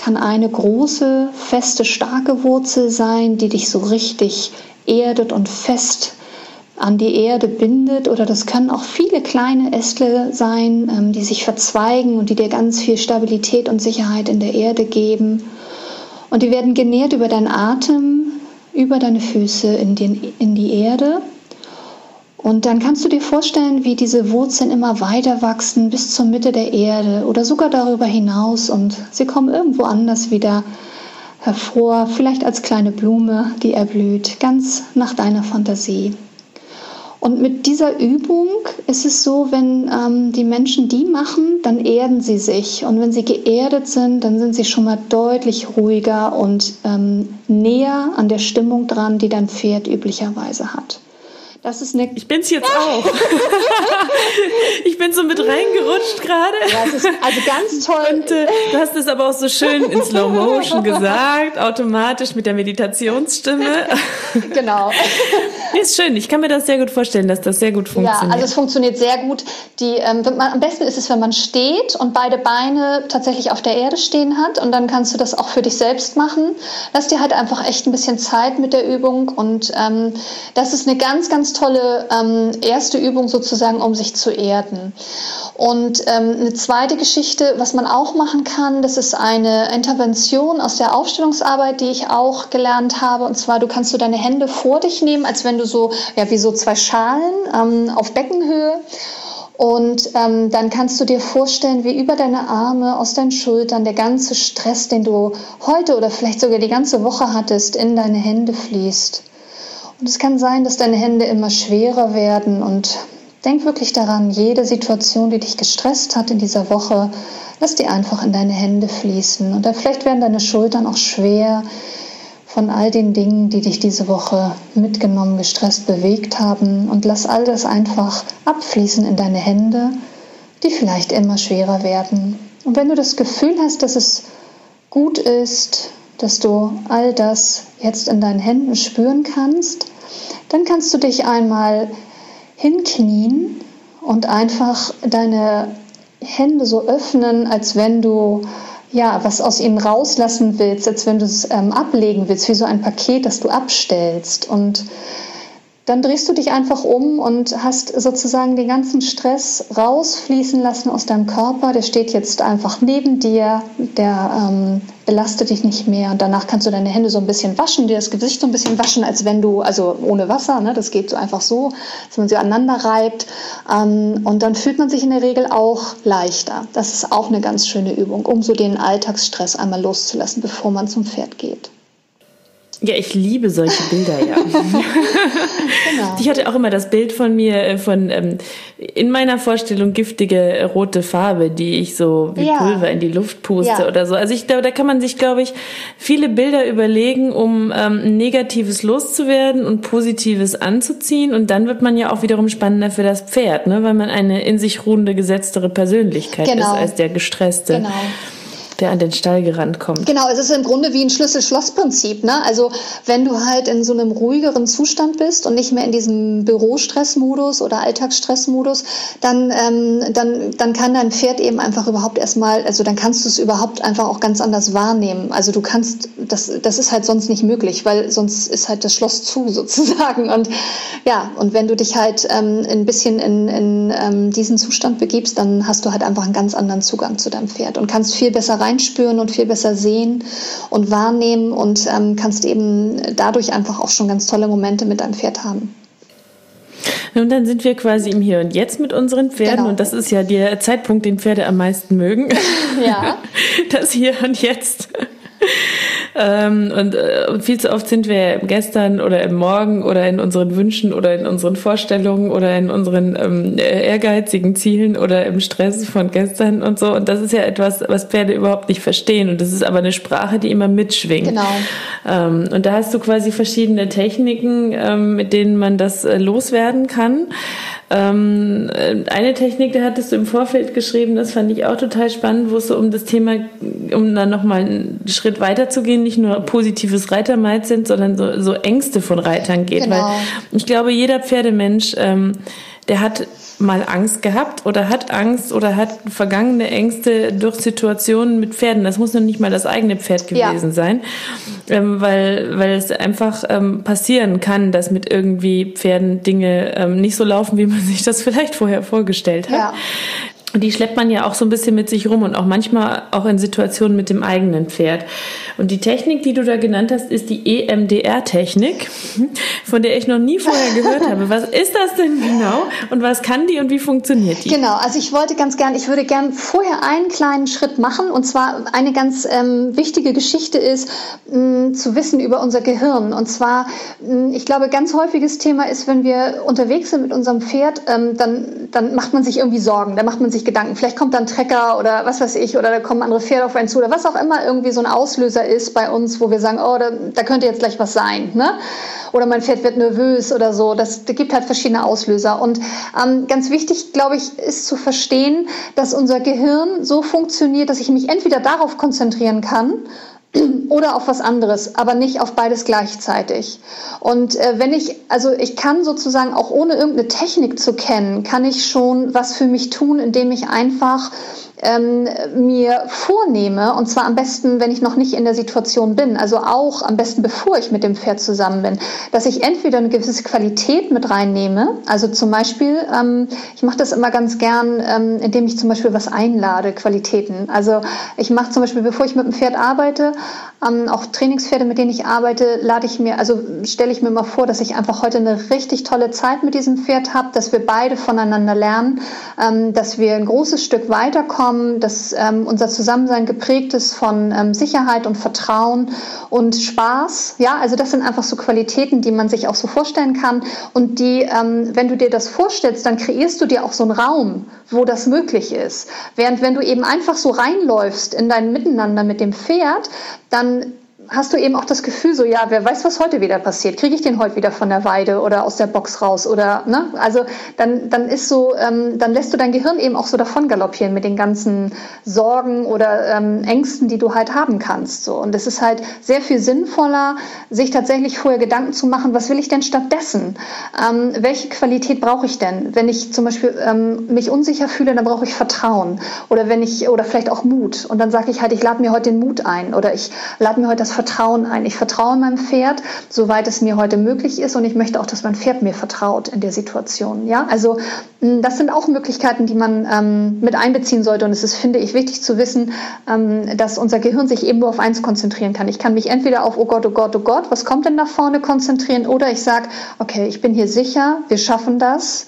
S3: große, feste, starke Wurzel sein, die dich so richtig erdet und fest an die Erde bindet, oder das können auch viele kleine Äste sein, die sich verzweigen und die dir ganz viel Stabilität und Sicherheit in der Erde geben. Und die werden genährt über deinen Atem, über deine Füße in die Erde. Und dann kannst du dir vorstellen, wie diese Wurzeln immer weiter wachsen bis zur Mitte der Erde oder sogar darüber hinaus und sie kommen irgendwo anders wieder hervor, vielleicht als kleine Blume, die erblüht, ganz nach deiner Fantasie. Und mit dieser Übung ist es so, wenn die Menschen die machen, dann erden sie sich. Und wenn sie geerdet sind, dann sind sie schon mal deutlich ruhiger und näher an der Stimmung dran, die dein Pferd üblicherweise hat. Das ist
S1: ich bin's jetzt auch. Ich bin so mit reingerutscht gerade.
S3: Ja, das ist also ganz toll.
S1: Und du hast es aber auch so schön in Slow Motion gesagt, automatisch mit der Meditationsstimme.
S3: Genau.
S1: Ist schön. Ich kann mir das sehr gut vorstellen, dass das sehr gut funktioniert.
S3: Ja, also es funktioniert sehr gut. Am besten ist es, wenn man steht und beide Beine tatsächlich auf der Erde stehen hat. Und dann kannst du das auch für dich selbst machen. Lass dir halt einfach echt ein bisschen Zeit mit der Übung. Und das ist eine ganz, ganz tolle erste Übung sozusagen, um sich zu erden. Und eine zweite Geschichte, was man auch machen kann, das ist eine Intervention aus der Aufstellungsarbeit, die ich auch gelernt habe. Und zwar, du kannst deine Hände vor dich nehmen, als wenn du so, ja, wie so zwei Schalen auf Beckenhöhe. Und dann kannst du dir vorstellen, wie über deine Arme, aus deinen Schultern, der ganze Stress, den du heute oder vielleicht sogar die ganze Woche hattest, in deine Hände fließt. Und es kann sein, dass deine Hände immer schwerer werden und denk wirklich daran, jede Situation, die dich gestresst hat in dieser Woche, lass die einfach in deine Hände fließen. Und dann vielleicht werden deine Schultern auch schwer von all den Dingen, die dich diese Woche mitgenommen, gestresst, bewegt haben. Und lass all das einfach abfließen in deine Hände, die vielleicht immer schwerer werden. Und wenn du das Gefühl hast, dass es gut ist, dass du all das jetzt in deinen Händen spüren kannst, dann kannst du dich einmal hinknien und einfach deine Hände so öffnen, als wenn du was aus ihnen rauslassen willst, als wenn du es ablegen willst, wie so ein Paket, das du abstellst. Und dann drehst du dich einfach um und hast sozusagen den ganzen Stress rausfließen lassen aus deinem Körper. Der steht jetzt einfach neben dir, der belastet dich nicht mehr. Und danach kannst du deine Hände so ein bisschen waschen, dir das Gesicht so ein bisschen waschen, als wenn du, also ohne Wasser, ne, das geht so einfach so, dass man sie aneinander reibt. Und dann fühlt man sich in der Regel auch leichter. Das ist auch eine ganz schöne Übung, um so den Alltagsstress einmal loszulassen, bevor man zum Pferd geht.
S1: Ja, ich liebe solche Bilder, ja. Genau. Ich hatte auch immer das Bild von mir, in meiner Vorstellung giftige rote Farbe, die ich so wie Pulver in die Luft puste oder so. Also ich glaube, da kann man sich, glaube ich, viele Bilder überlegen, um Negatives loszuwerden und Positives anzuziehen. Und dann wird man ja auch wiederum spannender für das Pferd, ne? Weil man eine in sich ruhende, gesetztere Persönlichkeit ist als der gestresste. Genau. Der an den Stall gerannt kommt.
S3: Genau, es ist im Grunde wie ein Schlüssel-Schloss-Prinzip, ne? Also wenn du halt in so einem ruhigeren Zustand bist und nicht mehr in diesem Bürostressmodus oder Alltagsstressmodus, dann kann dein Pferd eben einfach überhaupt erstmal, also dann kannst du es überhaupt einfach auch ganz anders wahrnehmen. Also du kannst, das ist halt sonst nicht möglich, weil sonst ist halt das Schloss zu sozusagen. Und ja, und wenn du dich halt ein bisschen in diesen Zustand begibst, dann hast du halt einfach einen ganz anderen Zugang zu deinem Pferd und kannst viel besser reinspüren und viel besser sehen und wahrnehmen und kannst eben dadurch einfach auch schon ganz tolle Momente mit deinem Pferd haben.
S1: Und dann sind wir quasi im Hier und Jetzt mit unseren Pferden. Genau. Und das ist ja der Zeitpunkt, den Pferde am meisten mögen. Ja. Das Hier und Jetzt. Und viel zu oft sind wir gestern oder im Morgen oder in unseren Wünschen oder in unseren Vorstellungen oder in unseren ehrgeizigen Zielen oder im Stress von gestern und so. Und das ist ja etwas, was Pferde überhaupt nicht verstehen. Und das ist aber eine Sprache, die immer mitschwingt. Genau. Und da hast du quasi verschiedene Techniken, mit denen man das loswerden kann. Eine Technik, da hattest du im Vorfeld geschrieben, das fand ich auch total spannend, wo es so um das Thema, um dann nochmal einen Schritt weiter zu gehen, nicht nur positives Reiter-Mindset, sondern so Ängste von Reitern geht. Genau. Weil ich glaube, jeder Pferdemensch, der hat mal Angst gehabt oder hat Angst oder hat vergangene Ängste durch Situationen mit Pferden. Das muss noch nicht mal das eigene Pferd gewesen sein, weil es einfach passieren kann, dass mit irgendwie Pferden Dinge nicht so laufen, wie man sich das vielleicht vorher vorgestellt hat. Ja. Und die schleppt man ja auch so ein bisschen mit sich rum und auch manchmal auch in Situationen mit dem eigenen Pferd. Und die Technik, die du da genannt hast, ist die EMDR-Technik, von der ich noch nie vorher gehört habe. Was ist das denn genau und was kann die und wie funktioniert die?
S3: Genau, also ich würde gern vorher einen kleinen Schritt machen, und zwar eine ganz wichtige Geschichte ist, zu wissen über unser Gehirn. Und zwar, ich glaube, ganz häufiges Thema ist, wenn wir unterwegs sind mit unserem Pferd, dann macht man sich irgendwie Sorgen, da macht man sich Gedanken. Vielleicht kommt dann ein Trecker oder was weiß ich, oder da kommen andere Pferde auf einen zu oder was auch immer irgendwie so ein Auslöser ist bei uns, wo wir sagen, oh, da könnte jetzt gleich was sein, ne? Oder mein Pferd wird nervös oder so. Da gibt halt verschiedene Auslöser. Und ganz wichtig, glaube ich, ist zu verstehen, dass unser Gehirn so funktioniert, dass ich mich entweder darauf konzentrieren kann oder auf was anderes, aber nicht auf beides gleichzeitig. Und ich kann sozusagen auch ohne irgendeine Technik zu kennen, kann ich schon was für mich tun, indem ich einfach mir vornehme, und zwar am besten, wenn ich noch nicht in der Situation bin, also auch am besten, bevor ich mit dem Pferd zusammen bin, dass ich entweder eine gewisse Qualität mit reinnehme, also zum Beispiel, ich mache das immer ganz gern, indem ich zum Beispiel was einlade, Qualitäten. Also ich mache zum Beispiel, bevor ich mit dem Pferd arbeite, auch Trainingspferde, mit denen ich arbeite, stelle ich mir mal vor, dass ich einfach heute eine richtig tolle Zeit mit diesem Pferd habe, dass wir beide voneinander lernen, dass wir ein großes Stück weiterkommen, dass unser Zusammensein geprägt ist von Sicherheit und Vertrauen und Spaß. Ja, also das sind einfach so Qualitäten, die man sich auch so vorstellen kann. Und die, wenn du dir das vorstellst, dann kreierst du dir auch so einen Raum, wo das möglich ist. Während wenn du eben einfach so reinläufst in dein Miteinander mit dem Pferd, dann hast du eben auch das Gefühl so, ja, wer weiß, was heute wieder passiert. Kriege ich den heute wieder von der Weide oder aus der Box raus oder, ne? Also dann ist so, dann lässt du dein Gehirn eben auch so davon galoppieren mit den ganzen Sorgen oder Ängsten, die du halt haben kannst. So. Und es ist halt sehr viel sinnvoller, sich tatsächlich vorher Gedanken zu machen, was will ich denn stattdessen? Welche Qualität brauche ich denn? Wenn ich zum Beispiel mich unsicher fühle, dann brauche ich Vertrauen. Oder vielleicht auch Mut. Und dann sage ich halt, ich lade mir heute den Mut ein oder ich lade mir heute das Vertrauen ein. Ich vertraue meinem Pferd, soweit es mir heute möglich ist, und ich möchte auch, dass mein Pferd mir vertraut in der Situation. Ja, also das sind auch Möglichkeiten, die man mit einbeziehen sollte, und es ist, finde ich, wichtig zu wissen, dass unser Gehirn sich eben nur auf eins konzentrieren kann. Ich kann mich entweder auf, oh Gott, oh Gott, oh Gott, was kommt denn da vorne, konzentrieren, oder ich sage, okay, ich bin hier sicher, wir schaffen das.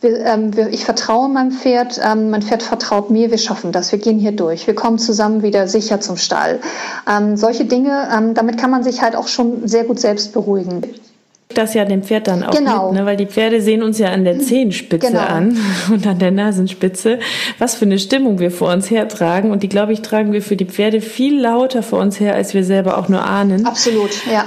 S3: Ich vertraue meinem Pferd, mein Pferd vertraut mir, wir schaffen das, wir gehen hier durch, wir kommen zusammen wieder sicher zum Stall. Solche Dinge, damit kann man sich halt auch schon sehr gut selbst beruhigen.
S1: Das ja dem Pferd dann auch mit, ne? Weil die Pferde sehen uns ja an der Zehenspitze an und an der Nasenspitze, was für eine Stimmung wir vor uns hertragen, und die, glaube ich, tragen wir für die Pferde viel lauter vor uns her, als wir selber auch nur ahnen.
S3: Absolut, ja.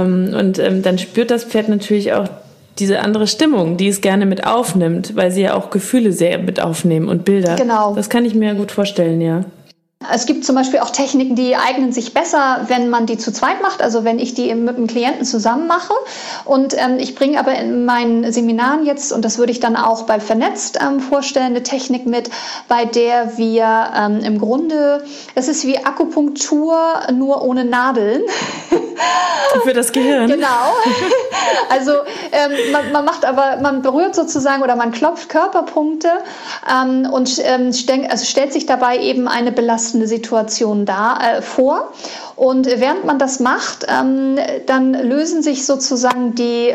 S1: Dann spürt das Pferd natürlich auch diese andere Stimmung, die es gerne mit aufnimmt, weil sie ja auch Gefühle sehr mit aufnehmen und Bilder.
S3: Genau.
S1: Das kann ich mir gut vorstellen, ja.
S3: Es gibt zum Beispiel auch Techniken, die eignen sich besser, wenn man die zu zweit macht, also wenn ich die mit einem Klienten zusammen mache. Und ich bringe aber in meinen Seminaren jetzt, und das würde ich dann auch bei Vernetzt vorstellen, eine Technik mit, bei der wir im Grunde, das ist wie Akupunktur, nur ohne Nadeln.
S1: Für das Gehirn.
S3: Genau. Also man berührt sozusagen oder man klopft Körperpunkte und stellt sich dabei eben eine belastende Situation vor. Und während man das macht, dann lösen sich sozusagen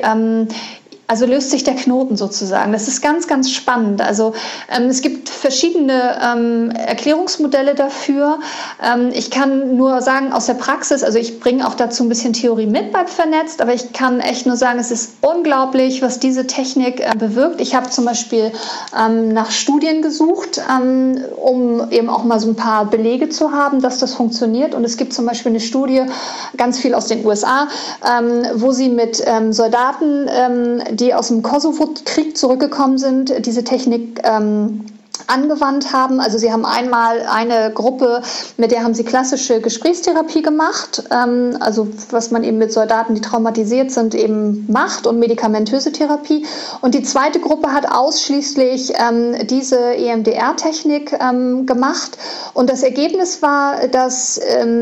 S3: also löst sich der Knoten sozusagen. Das ist ganz, ganz spannend. Also es gibt verschiedene Erklärungsmodelle dafür. Ich kann nur sagen, aus der Praxis, also ich bringe auch dazu ein bisschen Theorie mit bei Vernetzt, aber ich kann echt nur sagen, es ist unglaublich, was diese Technik bewirkt. Ich habe zum Beispiel nach Studien gesucht, um eben auch mal so ein paar Belege zu haben, dass das funktioniert. Und es gibt zum Beispiel eine Studie, ganz viel aus den USA, wo sie mit Soldaten, die aus dem Kosovo-Krieg zurückgekommen sind, diese Technik angewandt haben. Also sie haben einmal eine Gruppe, mit der haben sie klassische Gesprächstherapie gemacht, also was man eben mit Soldaten, die traumatisiert sind, eben macht, und medikamentöse Therapie. Und die zweite Gruppe hat ausschließlich diese EMDR-Technik gemacht. Und das Ergebnis war, dass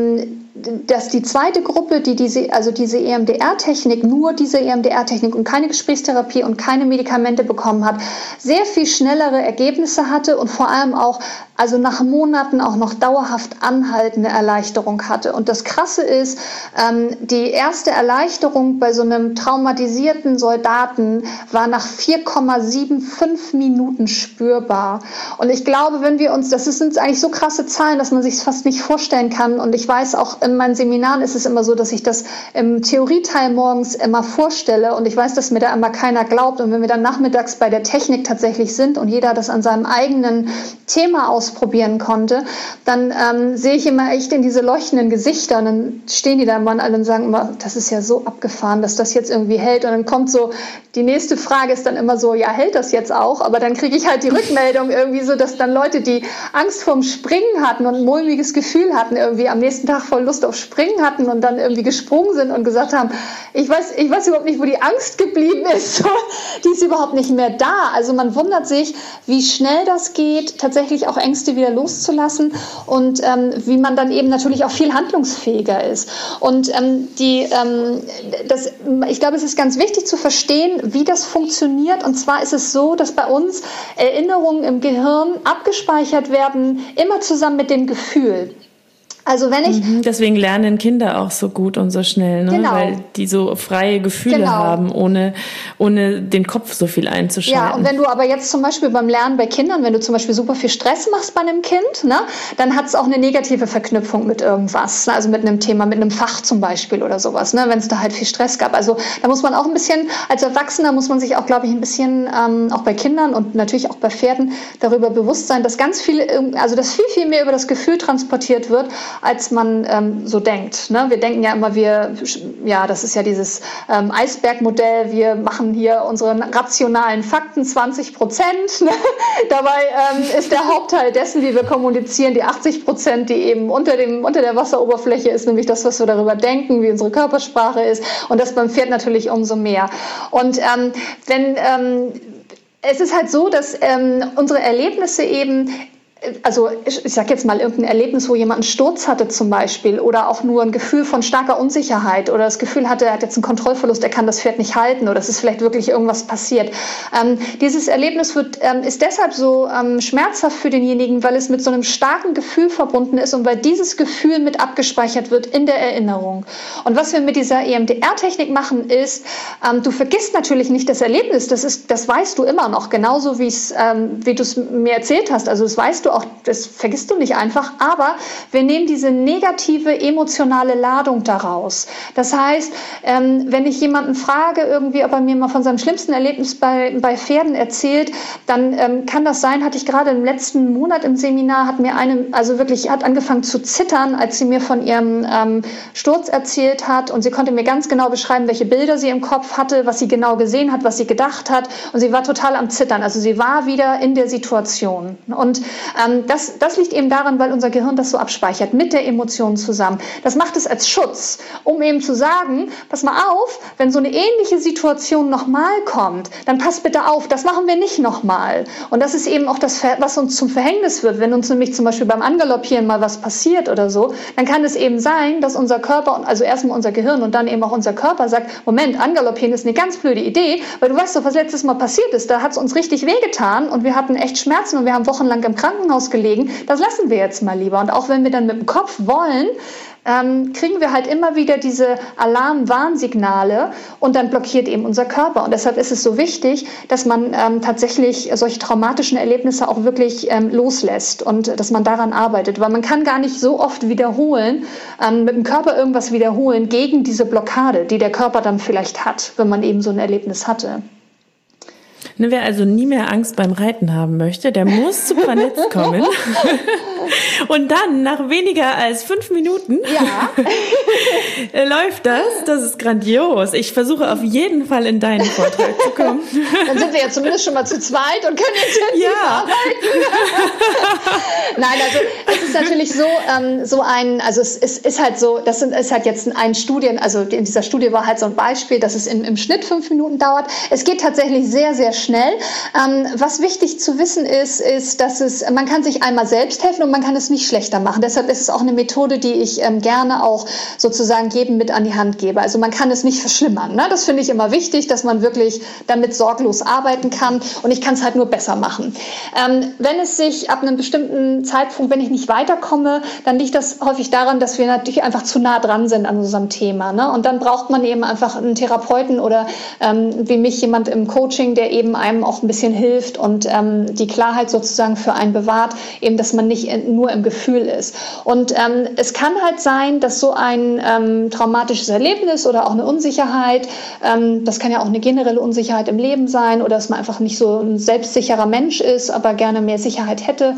S3: dass die zweite Gruppe, die diese EMDR-Technik, nur diese EMDR-Technik und keine Gesprächstherapie und keine Medikamente bekommen hat, sehr viel schnellere Ergebnisse hatte und vor allem auch also nach Monaten auch noch dauerhaft anhaltende Erleichterung hatte. Und das Krasse ist, die erste Erleichterung bei so einem traumatisierten Soldaten war nach 4,75 Minuten spürbar. Und ich glaube, wenn wir uns, sind eigentlich so krasse Zahlen, dass man sich es fast nicht vorstellen kann. Und ich weiß auch, in meinen Seminaren ist es immer so, dass ich das im Theorieteil morgens immer vorstelle. Und ich weiß, dass mir da immer keiner glaubt. Und wenn wir dann nachmittags bei der Technik tatsächlich sind und jeder das an seinem eigenen Thema ausprobieren konnte, dann sehe ich immer echt in diese leuchtenden Gesichter und dann stehen die da immer alle und sagen immer, das ist ja so abgefahren, dass das jetzt irgendwie hält. Und dann kommt so, die nächste Frage ist dann immer so, ja, hält das jetzt auch? Aber dann kriege ich halt die Rückmeldung irgendwie so, dass dann Leute, die Angst vorm Springen hatten und ein mulmiges Gefühl hatten, irgendwie am nächsten Tag voll Lust auf Springen hatten und dann irgendwie gesprungen sind und gesagt haben, ich weiß überhaupt nicht, wo die Angst geblieben ist. Die ist überhaupt nicht mehr da. Also man wundert sich, wie schnell das geht, tatsächlich auch Ängste wieder loszulassen und wie man dann eben natürlich auch viel handlungsfähiger ist. Und ich glaube, es ist ganz wichtig zu verstehen, wie das funktioniert. Und zwar ist es so, dass bei uns Erinnerungen im Gehirn abgespeichert werden, immer zusammen mit dem Gefühl. Also wenn ich
S1: deswegen lernen Kinder auch so gut und so schnell, ne?
S3: Genau.
S1: Weil die so freie Gefühle haben, ohne den Kopf so viel einzuschalten.
S3: Ja, und wenn du aber jetzt zum Beispiel beim Lernen bei Kindern, wenn du zum Beispiel super viel Stress machst bei einem Kind, ne, dann hat es auch eine negative Verknüpfung mit irgendwas, ne? Also mit einem Thema, mit einem Fach zum Beispiel oder sowas, ne? Wenn es da halt viel Stress gab. Also da muss man auch ein bisschen, als Erwachsener muss man sich auch, glaube ich, ein bisschen, auch bei Kindern und natürlich auch bei Pferden, darüber bewusst sein, dass ganz viel, also dass viel, viel mehr über das Gefühl transportiert wird, als man so denkt. Ne? Wir denken ja immer, das ist ja dieses Eisbergmodell, wir machen hier unsere rationalen Fakten 20%. Ne? Dabei ist der Hauptteil dessen, wie wir kommunizieren, die 80%, die eben unter der Wasseroberfläche ist, nämlich das, was wir darüber denken, wie unsere Körpersprache ist. Und das beim Pferd natürlich umso mehr. Und es ist halt so, dass unsere Erlebnisse eben, also ich sage jetzt mal irgendein Erlebnis, wo jemand einen Sturz hatte zum Beispiel oder auch nur ein Gefühl von starker Unsicherheit oder das Gefühl hatte, er hat jetzt einen Kontrollverlust, er kann das Pferd nicht halten oder es ist vielleicht wirklich irgendwas passiert. Dieses Erlebnis ist deshalb so schmerzhaft für denjenigen, weil es mit so einem starken Gefühl verbunden ist und weil dieses Gefühl mit abgespeichert wird in der Erinnerung. Und was wir mit dieser EMDR-Technik machen ist, du vergisst natürlich nicht das Erlebnis, das weißt du immer noch, genauso wie du es mir erzählt hast, also das weißt du auch, das vergisst du nicht einfach, aber wir nehmen diese negative emotionale Ladung daraus. Das heißt, wenn ich jemanden frage, irgendwie, ob er mir mal von seinem schlimmsten Erlebnis bei Pferden erzählt, dann kann das sein, hatte ich gerade im letzten Monat im Seminar, hat angefangen zu zittern, als sie mir von ihrem Sturz erzählt hat und sie konnte mir ganz genau beschreiben, welche Bilder sie im Kopf hatte, was sie genau gesehen hat, was sie gedacht hat und sie war total am Zittern. Also sie war wieder in der Situation. Und das liegt eben daran, weil unser Gehirn das so abspeichert, mit der Emotion zusammen. Das macht es als Schutz, um eben zu sagen, pass mal auf, wenn so eine ähnliche Situation nochmal kommt, dann pass bitte auf, das machen wir nicht nochmal. Und das ist eben auch das, was uns zum Verhängnis wird. Wenn uns nämlich zum Beispiel beim Angaloppieren mal was passiert oder so, dann kann es eben sein, dass unser Körper, also erstmal unser Gehirn und dann eben auch unser Körper sagt, Moment, Angaloppieren ist eine ganz blöde Idee, weil du weißt doch, was letztes Mal passiert ist, da hat es uns richtig wehgetan und wir hatten echt Schmerzen und wir haben wochenlang im Krankenhaus gelegen, das lassen wir jetzt mal lieber. Und auch wenn wir dann mit dem Kopf wollen, kriegen wir halt immer wieder diese Alarm-Warnsignale und dann blockiert eben unser Körper. Und deshalb ist es so wichtig, dass man tatsächlich solche traumatischen Erlebnisse auch wirklich loslässt und dass man daran arbeitet. Weil man kann gar nicht so oft wiederholen, mit dem Körper irgendwas wiederholen gegen diese Blockade, die der Körper dann vielleicht hat, wenn man eben so ein Erlebnis hatte.
S1: Wer also nie mehr Angst beim Reiten haben möchte, der muss zu Vernetzt kommen. Und dann, nach weniger als 5 Minuten, läuft das. Das ist grandios. Ich versuche auf jeden Fall in deinen Vortrag zu kommen.
S3: Dann sind wir ja zumindest schon mal zu zweit und können intensiv arbeiten. Nein, also es ist natürlich es ist halt so, ist halt jetzt ein Studien, also in dieser Studie war halt so ein Beispiel, dass es im Schnitt 5 Minuten dauert. Es geht tatsächlich sehr, sehr schnell. schnell. Was wichtig zu wissen ist, dass man kann sich einmal selbst helfen und man kann es nicht schlechter machen. Deshalb ist es auch eine Methode, die ich gerne auch sozusagen jedem mit an die Hand gebe. Also man kann es nicht verschlimmern. Ne? Das finde ich immer wichtig, dass man wirklich damit sorglos arbeiten kann und ich kann es halt nur besser machen. Wenn es sich ab einem bestimmten Zeitpunkt, wenn ich nicht weiterkomme, dann liegt das häufig daran, dass wir natürlich einfach zu nah dran sind an unserem Thema. Ne? Und dann braucht man eben einfach einen Therapeuten oder wie mich jemand im Coaching, der eben einem auch ein bisschen hilft und die Klarheit sozusagen für einen bewahrt, eben, dass man nicht nur im Gefühl ist. Und es kann halt sein, dass so ein traumatisches Erlebnis oder auch eine Unsicherheit, das kann ja auch eine generelle Unsicherheit im Leben sein oder dass man einfach nicht so ein selbstsicherer Mensch ist, aber gerne mehr Sicherheit hätte,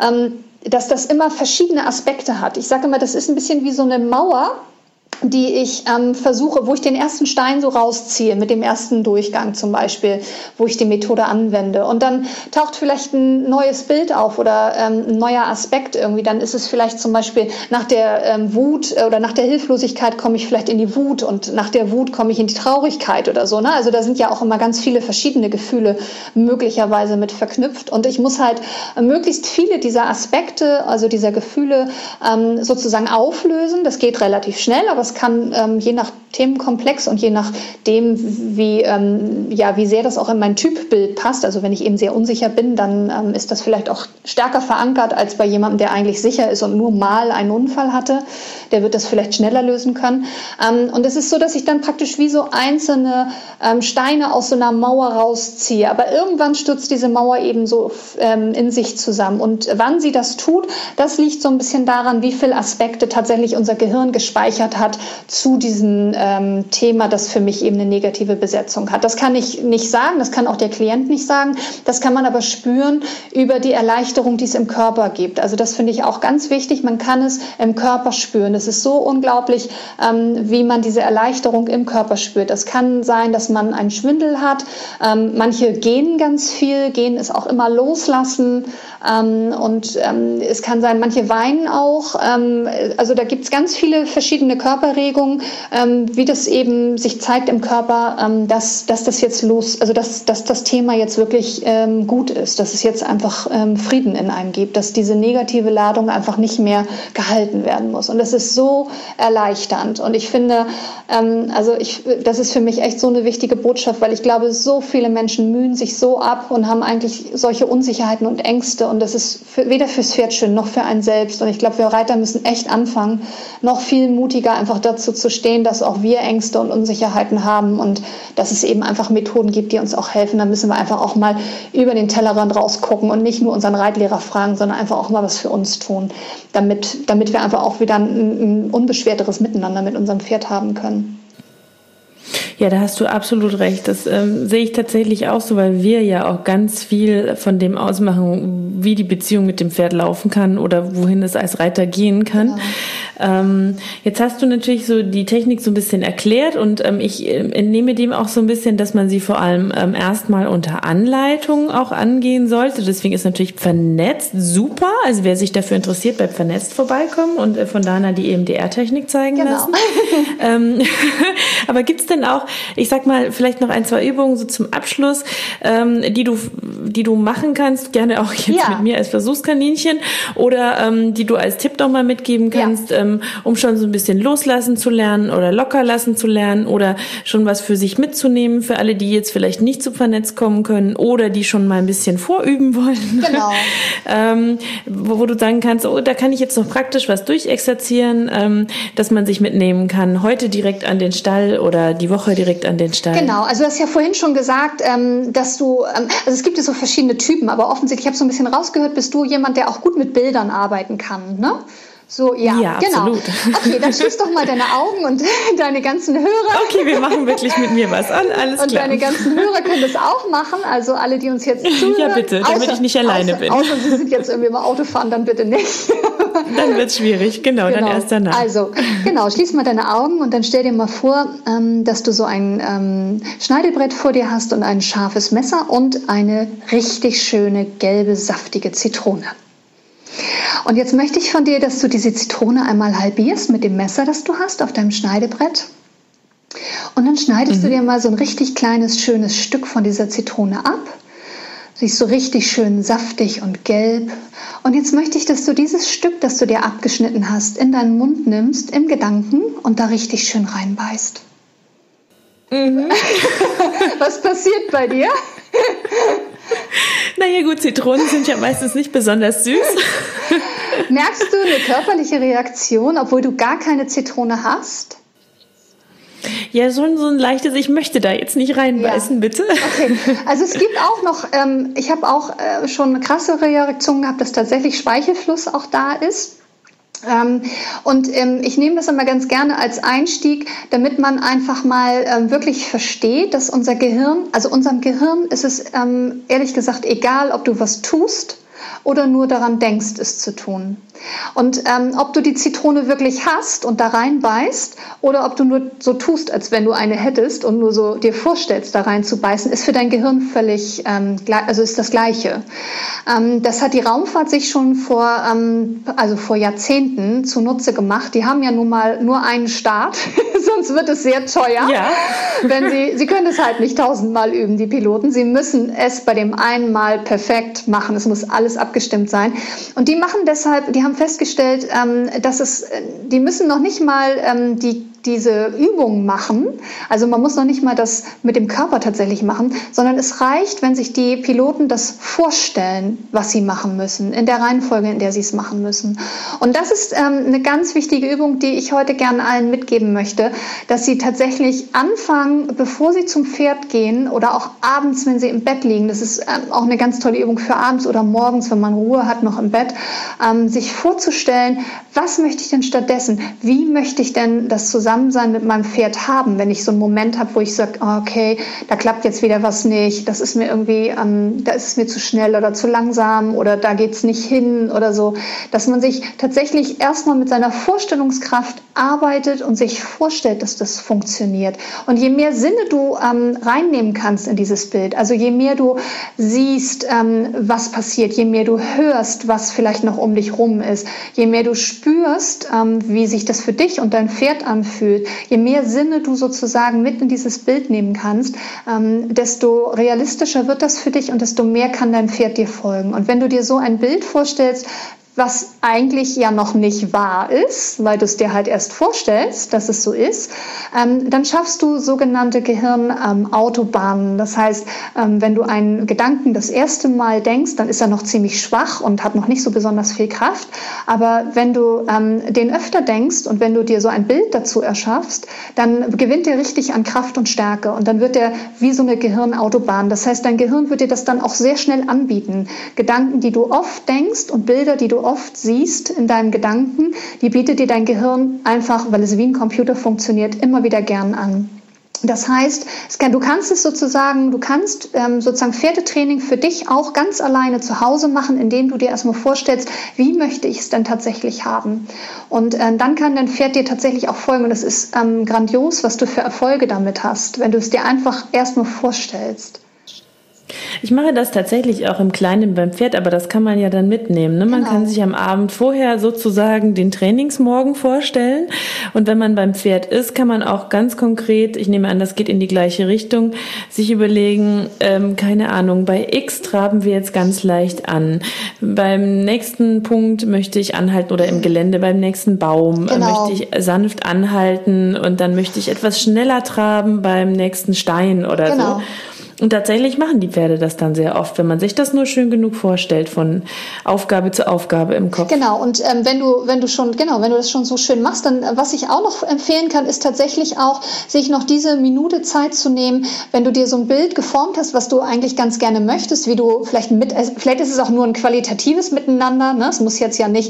S3: dass das immer verschiedene Aspekte hat. Ich sage immer, das ist ein bisschen wie so eine Mauer, die ich versuche, wo ich den ersten Stein so rausziehe, mit dem ersten Durchgang zum Beispiel, wo ich die Methode anwende. Und dann taucht vielleicht ein neues Bild auf oder ein neuer Aspekt irgendwie. Dann ist es vielleicht zum Beispiel nach der Wut oder nach der Hilflosigkeit komme ich vielleicht in die Wut und nach der Wut komme ich in die Traurigkeit oder so. Ne? Also da sind ja auch immer ganz viele verschiedene Gefühle möglicherweise mit verknüpft. Und ich muss halt möglichst viele dieser Aspekte, also dieser Gefühle sozusagen auflösen. Das geht relativ schnell, aber es kann je nach Themenkomplex und je nachdem, wie sehr das auch in mein Typbild passt. Also wenn ich eben sehr unsicher bin, dann ist das vielleicht auch stärker verankert als bei jemandem, der eigentlich sicher ist und nur mal einen Unfall hatte. Der wird das vielleicht schneller lösen können. Und es ist so, dass ich dann praktisch wie so einzelne Steine aus so einer Mauer rausziehe. Aber irgendwann stürzt diese Mauer eben so in sich zusammen. Und wann sie das tut, das liegt so ein bisschen daran, wie viele Aspekte tatsächlich unser Gehirn gespeichert hat zu diesem Thema, das für mich eben eine negative Besetzung hat. Das kann ich nicht sagen, das kann auch der Klient nicht sagen. Das kann man aber spüren über die Erleichterung, die es im Körper gibt. Also das finde ich auch ganz wichtig. Man kann es im Körper spüren. Es ist so unglaublich, wie man diese Erleichterung im Körper spürt. Das kann sein, dass man einen Schwindel hat. Manche gähnen ganz viel. Gähnen ist auch immer loslassen. Es kann sein, manche weinen auch. Also da gibt es ganz viele verschiedene Körperregungen, wie das eben sich zeigt im Körper, dass das jetzt dass das Thema jetzt wirklich gut ist, dass es jetzt einfach Frieden in einem gibt, dass diese negative Ladung einfach nicht mehr gehalten werden muss. Und das ist so erleichternd. Und ich finde, das ist für mich echt so eine wichtige Botschaft, weil ich glaube, so viele Menschen mühen sich so ab und haben eigentlich solche Unsicherheiten und Ängste. Und das ist weder fürs Pferd schön noch für einen selbst. Und ich glaube, wir Reiter müssen echt anfangen, noch viel mutiger einfach dazu zu stehen, dass auch wir Ängste und Unsicherheiten haben und dass es eben einfach Methoden gibt, die uns auch helfen. Da müssen wir einfach auch mal über den Tellerrand rausgucken und nicht nur unseren Reitlehrer fragen, sondern einfach auch mal was für uns tun, damit wir einfach auch wieder ein unbeschwerteres Miteinander mit unserem Pferd haben können.
S1: Ja, da hast du absolut recht. Das sehe ich tatsächlich auch so, weil wir ja auch ganz viel von dem ausmachen, wie die Beziehung mit dem Pferd laufen kann oder wohin es als Reiter gehen kann. Genau. Jetzt hast du natürlich so die Technik so ein bisschen erklärt und ich entnehme dem auch so ein bisschen, dass man sie vor allem erstmal unter Anleitung auch angehen sollte. Deswegen ist natürlich Vernetzt super. Also wer sich dafür interessiert, bei Vernetzt vorbeikommen und von Dana die EMDR-Technik zeigen lassen. Aber gibt's denn auch, ich sag mal, vielleicht noch 1, 2 Übungen so zum Abschluss, die du machen kannst, gerne auch jetzt mit mir als Versuchskaninchen oder die du als Tipp noch mal mitgeben kannst, um schon so ein bisschen loslassen zu lernen oder locker lassen zu lernen oder schon was für sich mitzunehmen für alle, die jetzt vielleicht nicht zu Vernetzt kommen können oder die schon mal ein bisschen vorüben wollen. Genau. Wo du sagen kannst, da kann ich jetzt noch praktisch was durchexerzieren, dass man sich mitnehmen kann, heute direkt an den Stall oder die Woche direkt an den Stall.
S3: Genau, also du hast ja vorhin schon gesagt, dass du, also es gibt ja so verschiedene Typen, aber offensichtlich, ich habe so ein bisschen rausgehört, bist du jemand, der auch gut mit Bildern arbeiten kann, ne? So, ja, genau. Absolut. Okay, dann schließ doch mal deine Augen und deine ganzen Hörer.
S1: Okay, wir machen wirklich mit mir was an, alles
S3: und
S1: klar.
S3: Und deine ganzen Hörer können das auch machen, also alle, die uns jetzt zuhören.
S1: Ja, bitte, damit ich nicht alleine bin.
S3: Außer sie sind jetzt irgendwie mal Auto fahren, dann bitte nicht.
S1: Dann wird's schwierig, genau, dann erst danach.
S3: Also, genau, schließ mal deine Augen und dann stell dir mal vor, dass du so ein Schneidebrett vor dir hast und ein scharfes Messer und eine richtig schöne, gelbe, saftige Zitrone. Und jetzt möchte ich von dir, dass du diese Zitrone einmal halbierst mit dem Messer, das du hast auf deinem Schneidebrett. Und dann schneidest du dir mal so ein richtig kleines, schönes Stück von dieser Zitrone ab. Sie ist so richtig schön saftig und gelb. Und jetzt möchte ich, dass du dieses Stück, das du dir abgeschnitten hast, in deinen Mund nimmst, im Gedanken und da richtig schön reinbeißt. Was passiert bei dir?
S1: Naja gut, Zitronen sind ja meistens nicht besonders süß.
S3: Merkst du eine körperliche Reaktion, obwohl du gar keine Zitrone hast?
S1: Ja, schon so ein leichtes, ich möchte da jetzt nicht reinbeißen, bitte.
S3: Okay, also es gibt auch noch, ich habe auch schon eine krassere Reaktion gehabt, dass tatsächlich Speichelfluss auch da ist. Ich nehme das immer ganz gerne als Einstieg, damit man einfach mal wirklich versteht, dass unserem Gehirn ist es ehrlich gesagt egal, ob du was tust oder nur daran denkst, es zu tun. Und ob du die Zitrone wirklich hast und da reinbeißt oder ob du nur so tust, als wenn du eine hättest und nur so dir vorstellst, da rein zu beißen, ist für dein Gehirn völlig, ist das Gleiche. Das hat die Raumfahrt sich schon vor Jahrzehnten zunutze gemacht. Die haben ja nun mal nur einen Start, sonst wird es sehr teuer. Ja. Sie können es halt nicht 1000-mal üben, die Piloten. Sie müssen es bei dem einen Mal perfekt machen. Es muss alles abgestimmt sein. Und die machen deshalb, die haben festgestellt, die müssen noch nicht mal diese Übung machen. Also man muss noch nicht mal das mit dem Körper tatsächlich machen, sondern es reicht, wenn sich die Piloten das vorstellen, was sie machen müssen, in der Reihenfolge, in der sie es machen müssen. Und das ist eine ganz wichtige Übung, die ich heute gerne allen mitgeben möchte, dass sie tatsächlich anfangen, bevor sie zum Pferd gehen oder auch abends, wenn sie im Bett liegen, das ist auch eine ganz tolle Übung für abends oder morgens, wenn man Ruhe hat, noch im Bett, sich vorzustellen, was möchte ich denn stattdessen? Wie möchte ich denn das Zusammensein mit meinem Pferd haben, wenn ich so einen Moment habe, wo ich sage, okay, da klappt jetzt wieder was nicht, das ist mir irgendwie, da ist es mir zu schnell oder zu langsam oder da geht es nicht hin oder so, dass man sich tatsächlich erstmal mit seiner Vorstellungskraft arbeitet und sich vorstellt, dass das funktioniert. Und je mehr Sinne du reinnehmen kannst in dieses Bild, also je mehr du siehst, was passiert, je mehr du hörst, was vielleicht noch um dich rum ist, je mehr du spürst, wie sich das für dich und dein Pferd anfühlt, je mehr Sinne du sozusagen mit in dieses Bild nehmen kannst, desto realistischer wird das für dich und desto mehr kann dein Pferd dir folgen. Und wenn du dir so ein Bild vorstellst, was eigentlich ja noch nicht wahr ist, weil du es dir halt erst vorstellst, dass es so ist, dann schaffst du sogenannte Gehirnautobahnen. Das heißt, wenn du einen Gedanken das erste Mal denkst, dann ist er noch ziemlich schwach und hat noch nicht so besonders viel Kraft. Aber wenn du den öfter denkst und wenn du dir so ein Bild dazu erschaffst, dann gewinnt er richtig an Kraft und Stärke und dann wird er wie so eine Gehirnautobahn. Das heißt, dein Gehirn wird dir das dann auch sehr schnell anbieten. Gedanken, die du oft denkst und Bilder, die du oft siehst in deinen Gedanken, die bietet dir dein Gehirn einfach, weil es wie ein Computer funktioniert, immer wieder gern an. Das heißt, du kannst sozusagen Pferdetraining für dich auch ganz alleine zu Hause machen, indem du dir erstmal vorstellst, wie möchte ich es denn tatsächlich haben? Und dann kann dein Pferd dir tatsächlich auch folgen. Und es ist grandios, was du für Erfolge damit hast, wenn du es dir einfach erstmal vorstellst.
S1: Ich mache das tatsächlich auch im Kleinen beim Pferd, aber das kann man ja dann mitnehmen. Ne? Man kann sich am Abend vorher sozusagen den Trainingsmorgen vorstellen und wenn man beim Pferd ist, kann man auch ganz konkret, ich nehme an, das geht in die gleiche Richtung, sich überlegen, keine Ahnung, bei X traben wir jetzt ganz leicht an. Beim nächsten Punkt möchte ich anhalten oder im Gelände beim nächsten Baum möchte ich sanft anhalten und dann möchte ich etwas schneller traben beim nächsten Stein oder so. Und tatsächlich machen die Pferde das dann sehr oft, wenn man sich das nur schön genug vorstellt, von Aufgabe zu Aufgabe im Kopf.
S3: Genau, und wenn du das schon so schön machst, dann was ich auch noch empfehlen kann, ist tatsächlich auch, sich noch diese Minute Zeit zu nehmen, wenn du dir so ein Bild geformt hast, was du eigentlich ganz gerne möchtest, wie du vielleicht ist es auch nur ein qualitatives Miteinander, ne? Es muss jetzt ja nicht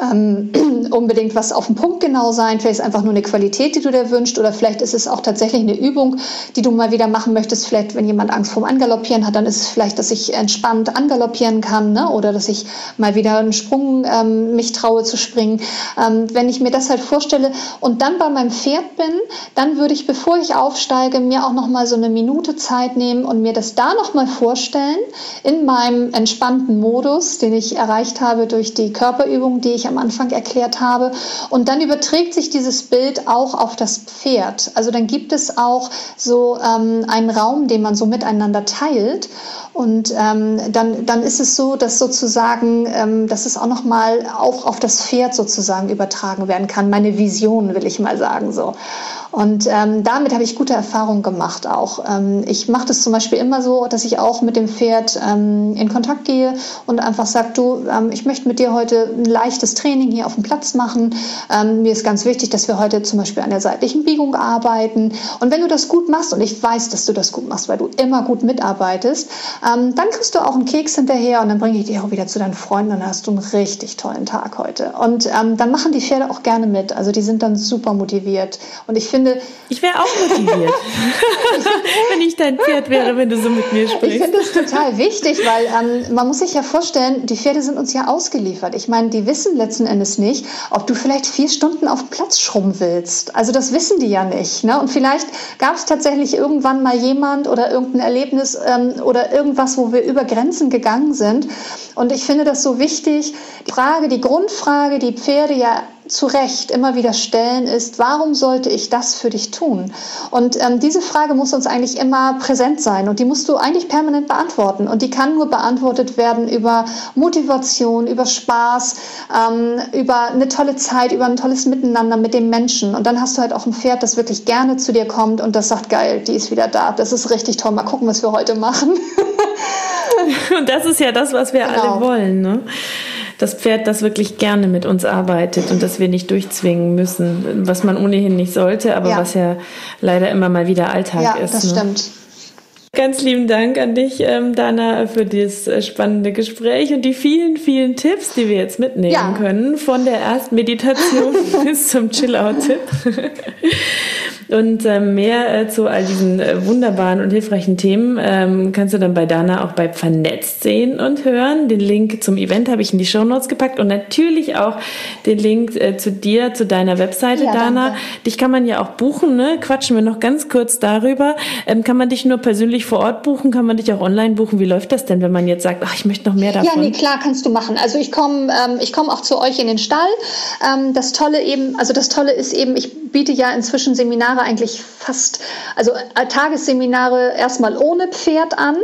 S3: unbedingt was auf den Punkt genau sein, vielleicht ist es einfach nur eine Qualität, die du dir wünschst, oder vielleicht ist es auch tatsächlich eine Übung, die du mal wieder machen möchtest, vielleicht wenn jemand jemand Angst vorm Angaloppieren hat, dann ist es vielleicht, dass ich entspannt angaloppieren kann, ne? Oder dass ich mal wieder einen Sprung mich traue zu springen. Wenn ich mir das halt vorstelle und dann bei meinem Pferd bin, dann würde ich, bevor ich aufsteige, mir auch noch mal so eine Minute Zeit nehmen und mir das da noch mal vorstellen in meinem entspannten Modus, den ich erreicht habe durch die Körperübung, die ich am Anfang erklärt habe. Und dann überträgt sich dieses Bild auch auf das Pferd. Also dann gibt es auch so einen Raum, den man so miteinander teilt. Und dann ist es so, dass sozusagen, dass es auch nochmal auch auf das Pferd sozusagen übertragen werden kann. Meine Vision, will ich mal sagen, so. Und damit habe ich gute Erfahrungen gemacht auch. Ich mache das zum Beispiel immer so, dass ich auch mit dem Pferd in Kontakt gehe und einfach sage, du, ich möchte mit dir heute ein leichtes Training hier auf dem Platz machen. Mir ist ganz wichtig, dass wir heute zum Beispiel an der seitlichen Biegung arbeiten. Und wenn du das gut machst, und ich weiß, dass du das gut machst, weil du immer gut mitarbeitest, dann kriegst du auch einen Keks hinterher und dann bringe ich dich auch wieder zu deinen Freunden und dann hast du einen richtig tollen Tag heute. Und dann machen die Pferde auch gerne mit. Also die sind dann super motiviert. Und ich finde,
S1: ich wäre auch motiviert, wenn ich dein Pferd wäre, wenn du so mit mir sprichst.
S3: Ich finde das total wichtig, weil man muss sich ja vorstellen, die Pferde sind uns ja ausgeliefert. Ich meine, die wissen letzten Endes nicht, ob du vielleicht 4 Stunden auf dem Platz schrubben willst. Also das wissen die ja nicht. Ne? Und vielleicht gab es tatsächlich irgendwann mal jemand oder irgendein Erlebnis oder irgendwas, wo wir über Grenzen gegangen sind. Und ich finde das so wichtig. Die Grundfrage, die Pferde ja zu Recht immer wieder stellen, ist, warum sollte ich das für dich tun? Und diese Frage muss uns eigentlich immer präsent sein und die musst du eigentlich permanent beantworten. Und die kann nur beantwortet werden über Motivation, über Spaß, über eine tolle Zeit, über ein tolles Miteinander mit dem Menschen. Und dann hast du halt auch ein Pferd, das wirklich gerne zu dir kommt und das sagt, geil, die ist wieder da, das ist richtig toll, mal gucken, was wir heute machen.
S1: Und das ist ja das, was wir alle wollen, ne? Das Pferd, das wirklich gerne mit uns arbeitet und das wir nicht durchzwingen müssen, was man ohnehin nicht sollte, aber was ja leider immer mal wieder Alltag ist.
S3: Ja, das stimmt.
S1: Ganz lieben Dank an dich, Dana, für dieses spannende Gespräch und die vielen, vielen Tipps, die wir jetzt mitnehmen können, von der ersten Meditation bis zum Chill-Out-Tipp. Und mehr zu all diesen wunderbaren und hilfreichen Themen kannst du dann bei Dana auch bei Vernetzt sehen und hören. Den Link zum Event habe ich in die Shownotes gepackt und natürlich auch den Link zu dir, zu deiner Webseite, Dana. Danke. Dich kann man ja auch buchen, ne? Quatschen wir noch ganz kurz darüber. Kann man dich nur persönlich vor Ort buchen? Kann man dich auch online buchen? Wie läuft das denn, wenn man jetzt sagt, ach, ich möchte noch mehr davon?
S3: Ja, nee, klar, kannst du machen. Also ich komme auch zu euch in den Stall. Das Tolle ist eben, ich biete ja inzwischen Seminare eigentlich fast, also Tagesseminare erstmal ohne Pferd an,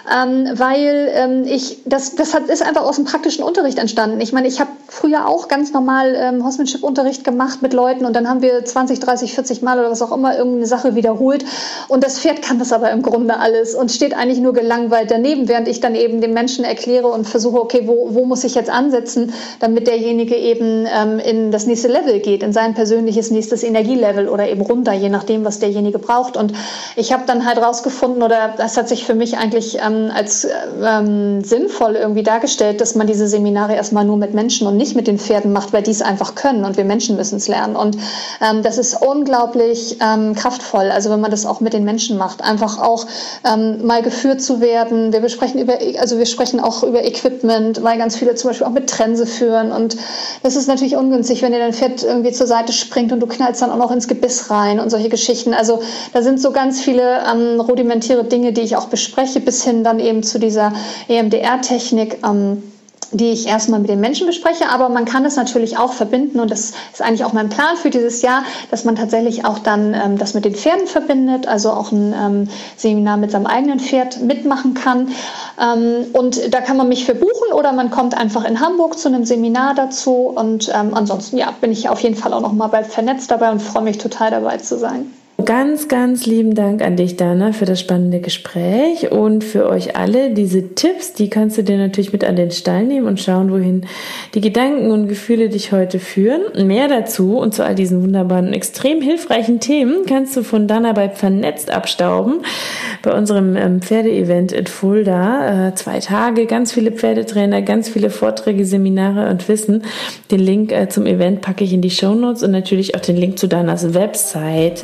S3: weil ist einfach aus dem praktischen Unterricht entstanden. Ich meine, ich habe früher auch ganz normal Horsemanship-Unterricht gemacht mit Leuten und dann haben wir 20, 30, 40 Mal oder was auch immer irgendeine Sache wiederholt und das Pferd kann das aber im Grunde alles und steht eigentlich nur gelangweilt daneben, während ich dann eben dem Menschen erkläre und versuche, okay, wo muss ich jetzt ansetzen, damit derjenige eben in das nächste Level geht, in sein persönliches nächstes Energielevel oder eben runter, je nachdem, was derjenige braucht. Und ich habe dann halt rausgefunden, oder das hat sich für mich eigentlich als sinnvoll irgendwie dargestellt, dass man diese Seminare erstmal nur mit Menschen und nicht mit den Pferden macht, weil die es einfach können und wir Menschen müssen es lernen. Und das ist unglaublich kraftvoll, also wenn man das auch mit den Menschen macht, einfach auch mal geführt zu werden. Wir sprechen auch über Equipment, weil ganz viele zum Beispiel auch mit Trense führen und das ist natürlich ungünstig, wenn dir dein Pferd irgendwie zur Seite springt und du knallst dann auch noch ins Gebiss rein und solche Geschichten. Also da sind so ganz viele rudimentäre Dinge, die ich auch bespreche, bis hin dann eben zu dieser EMDR-Technik, die ich erstmal mit den Menschen bespreche, aber man kann es natürlich auch verbinden und das ist eigentlich auch mein Plan für dieses Jahr, dass man tatsächlich auch dann das mit den Pferden verbindet, also auch ein Seminar mit seinem eigenen Pferd mitmachen kann und da kann man mich für buchen oder man kommt einfach in Hamburg zu einem Seminar dazu und ansonsten bin ich auf jeden Fall auch noch mal bei Vernetzt dabei und freue mich total dabei zu sein.
S1: Ganz, ganz lieben Dank an dich, Dana, für das spannende Gespräch und für euch alle. Diese Tipps, die kannst du dir natürlich mit an den Stall nehmen und schauen, wohin die Gedanken und Gefühle dich heute führen. Mehr dazu und zu all diesen wunderbaren und extrem hilfreichen Themen kannst du von Dana bei Vernetzt abstauben. Bei unserem Pferdeevent in Fulda. 2 Tage, ganz viele Pferdetrainer, ganz viele Vorträge, Seminare und Wissen. Den Link zum Event packe ich in die Shownotes und natürlich auch den Link zu Danas Webseite, weil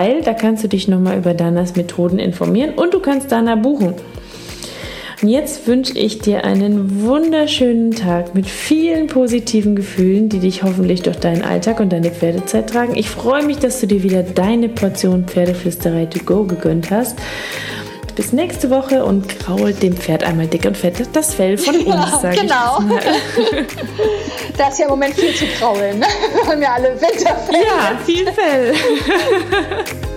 S1: weil da kannst du dich nochmal über Danas Methoden informieren und du kannst Dana buchen. Und jetzt wünsche ich dir einen wunderschönen Tag mit vielen positiven Gefühlen, die dich hoffentlich durch deinen Alltag und deine Pferdezeit tragen. Ich freue mich, dass du dir wieder deine Portion Pferdeflüsterei to go gegönnt hast. Bis nächste Woche und krault dem Pferd einmal dick und fett das Fell von uns, sage
S3: genau. Ich jetzt mal. Da ist ja im Moment viel zu kraulen. Ne? Wir haben ja alle Winterfell.
S1: Ja, viel Fell.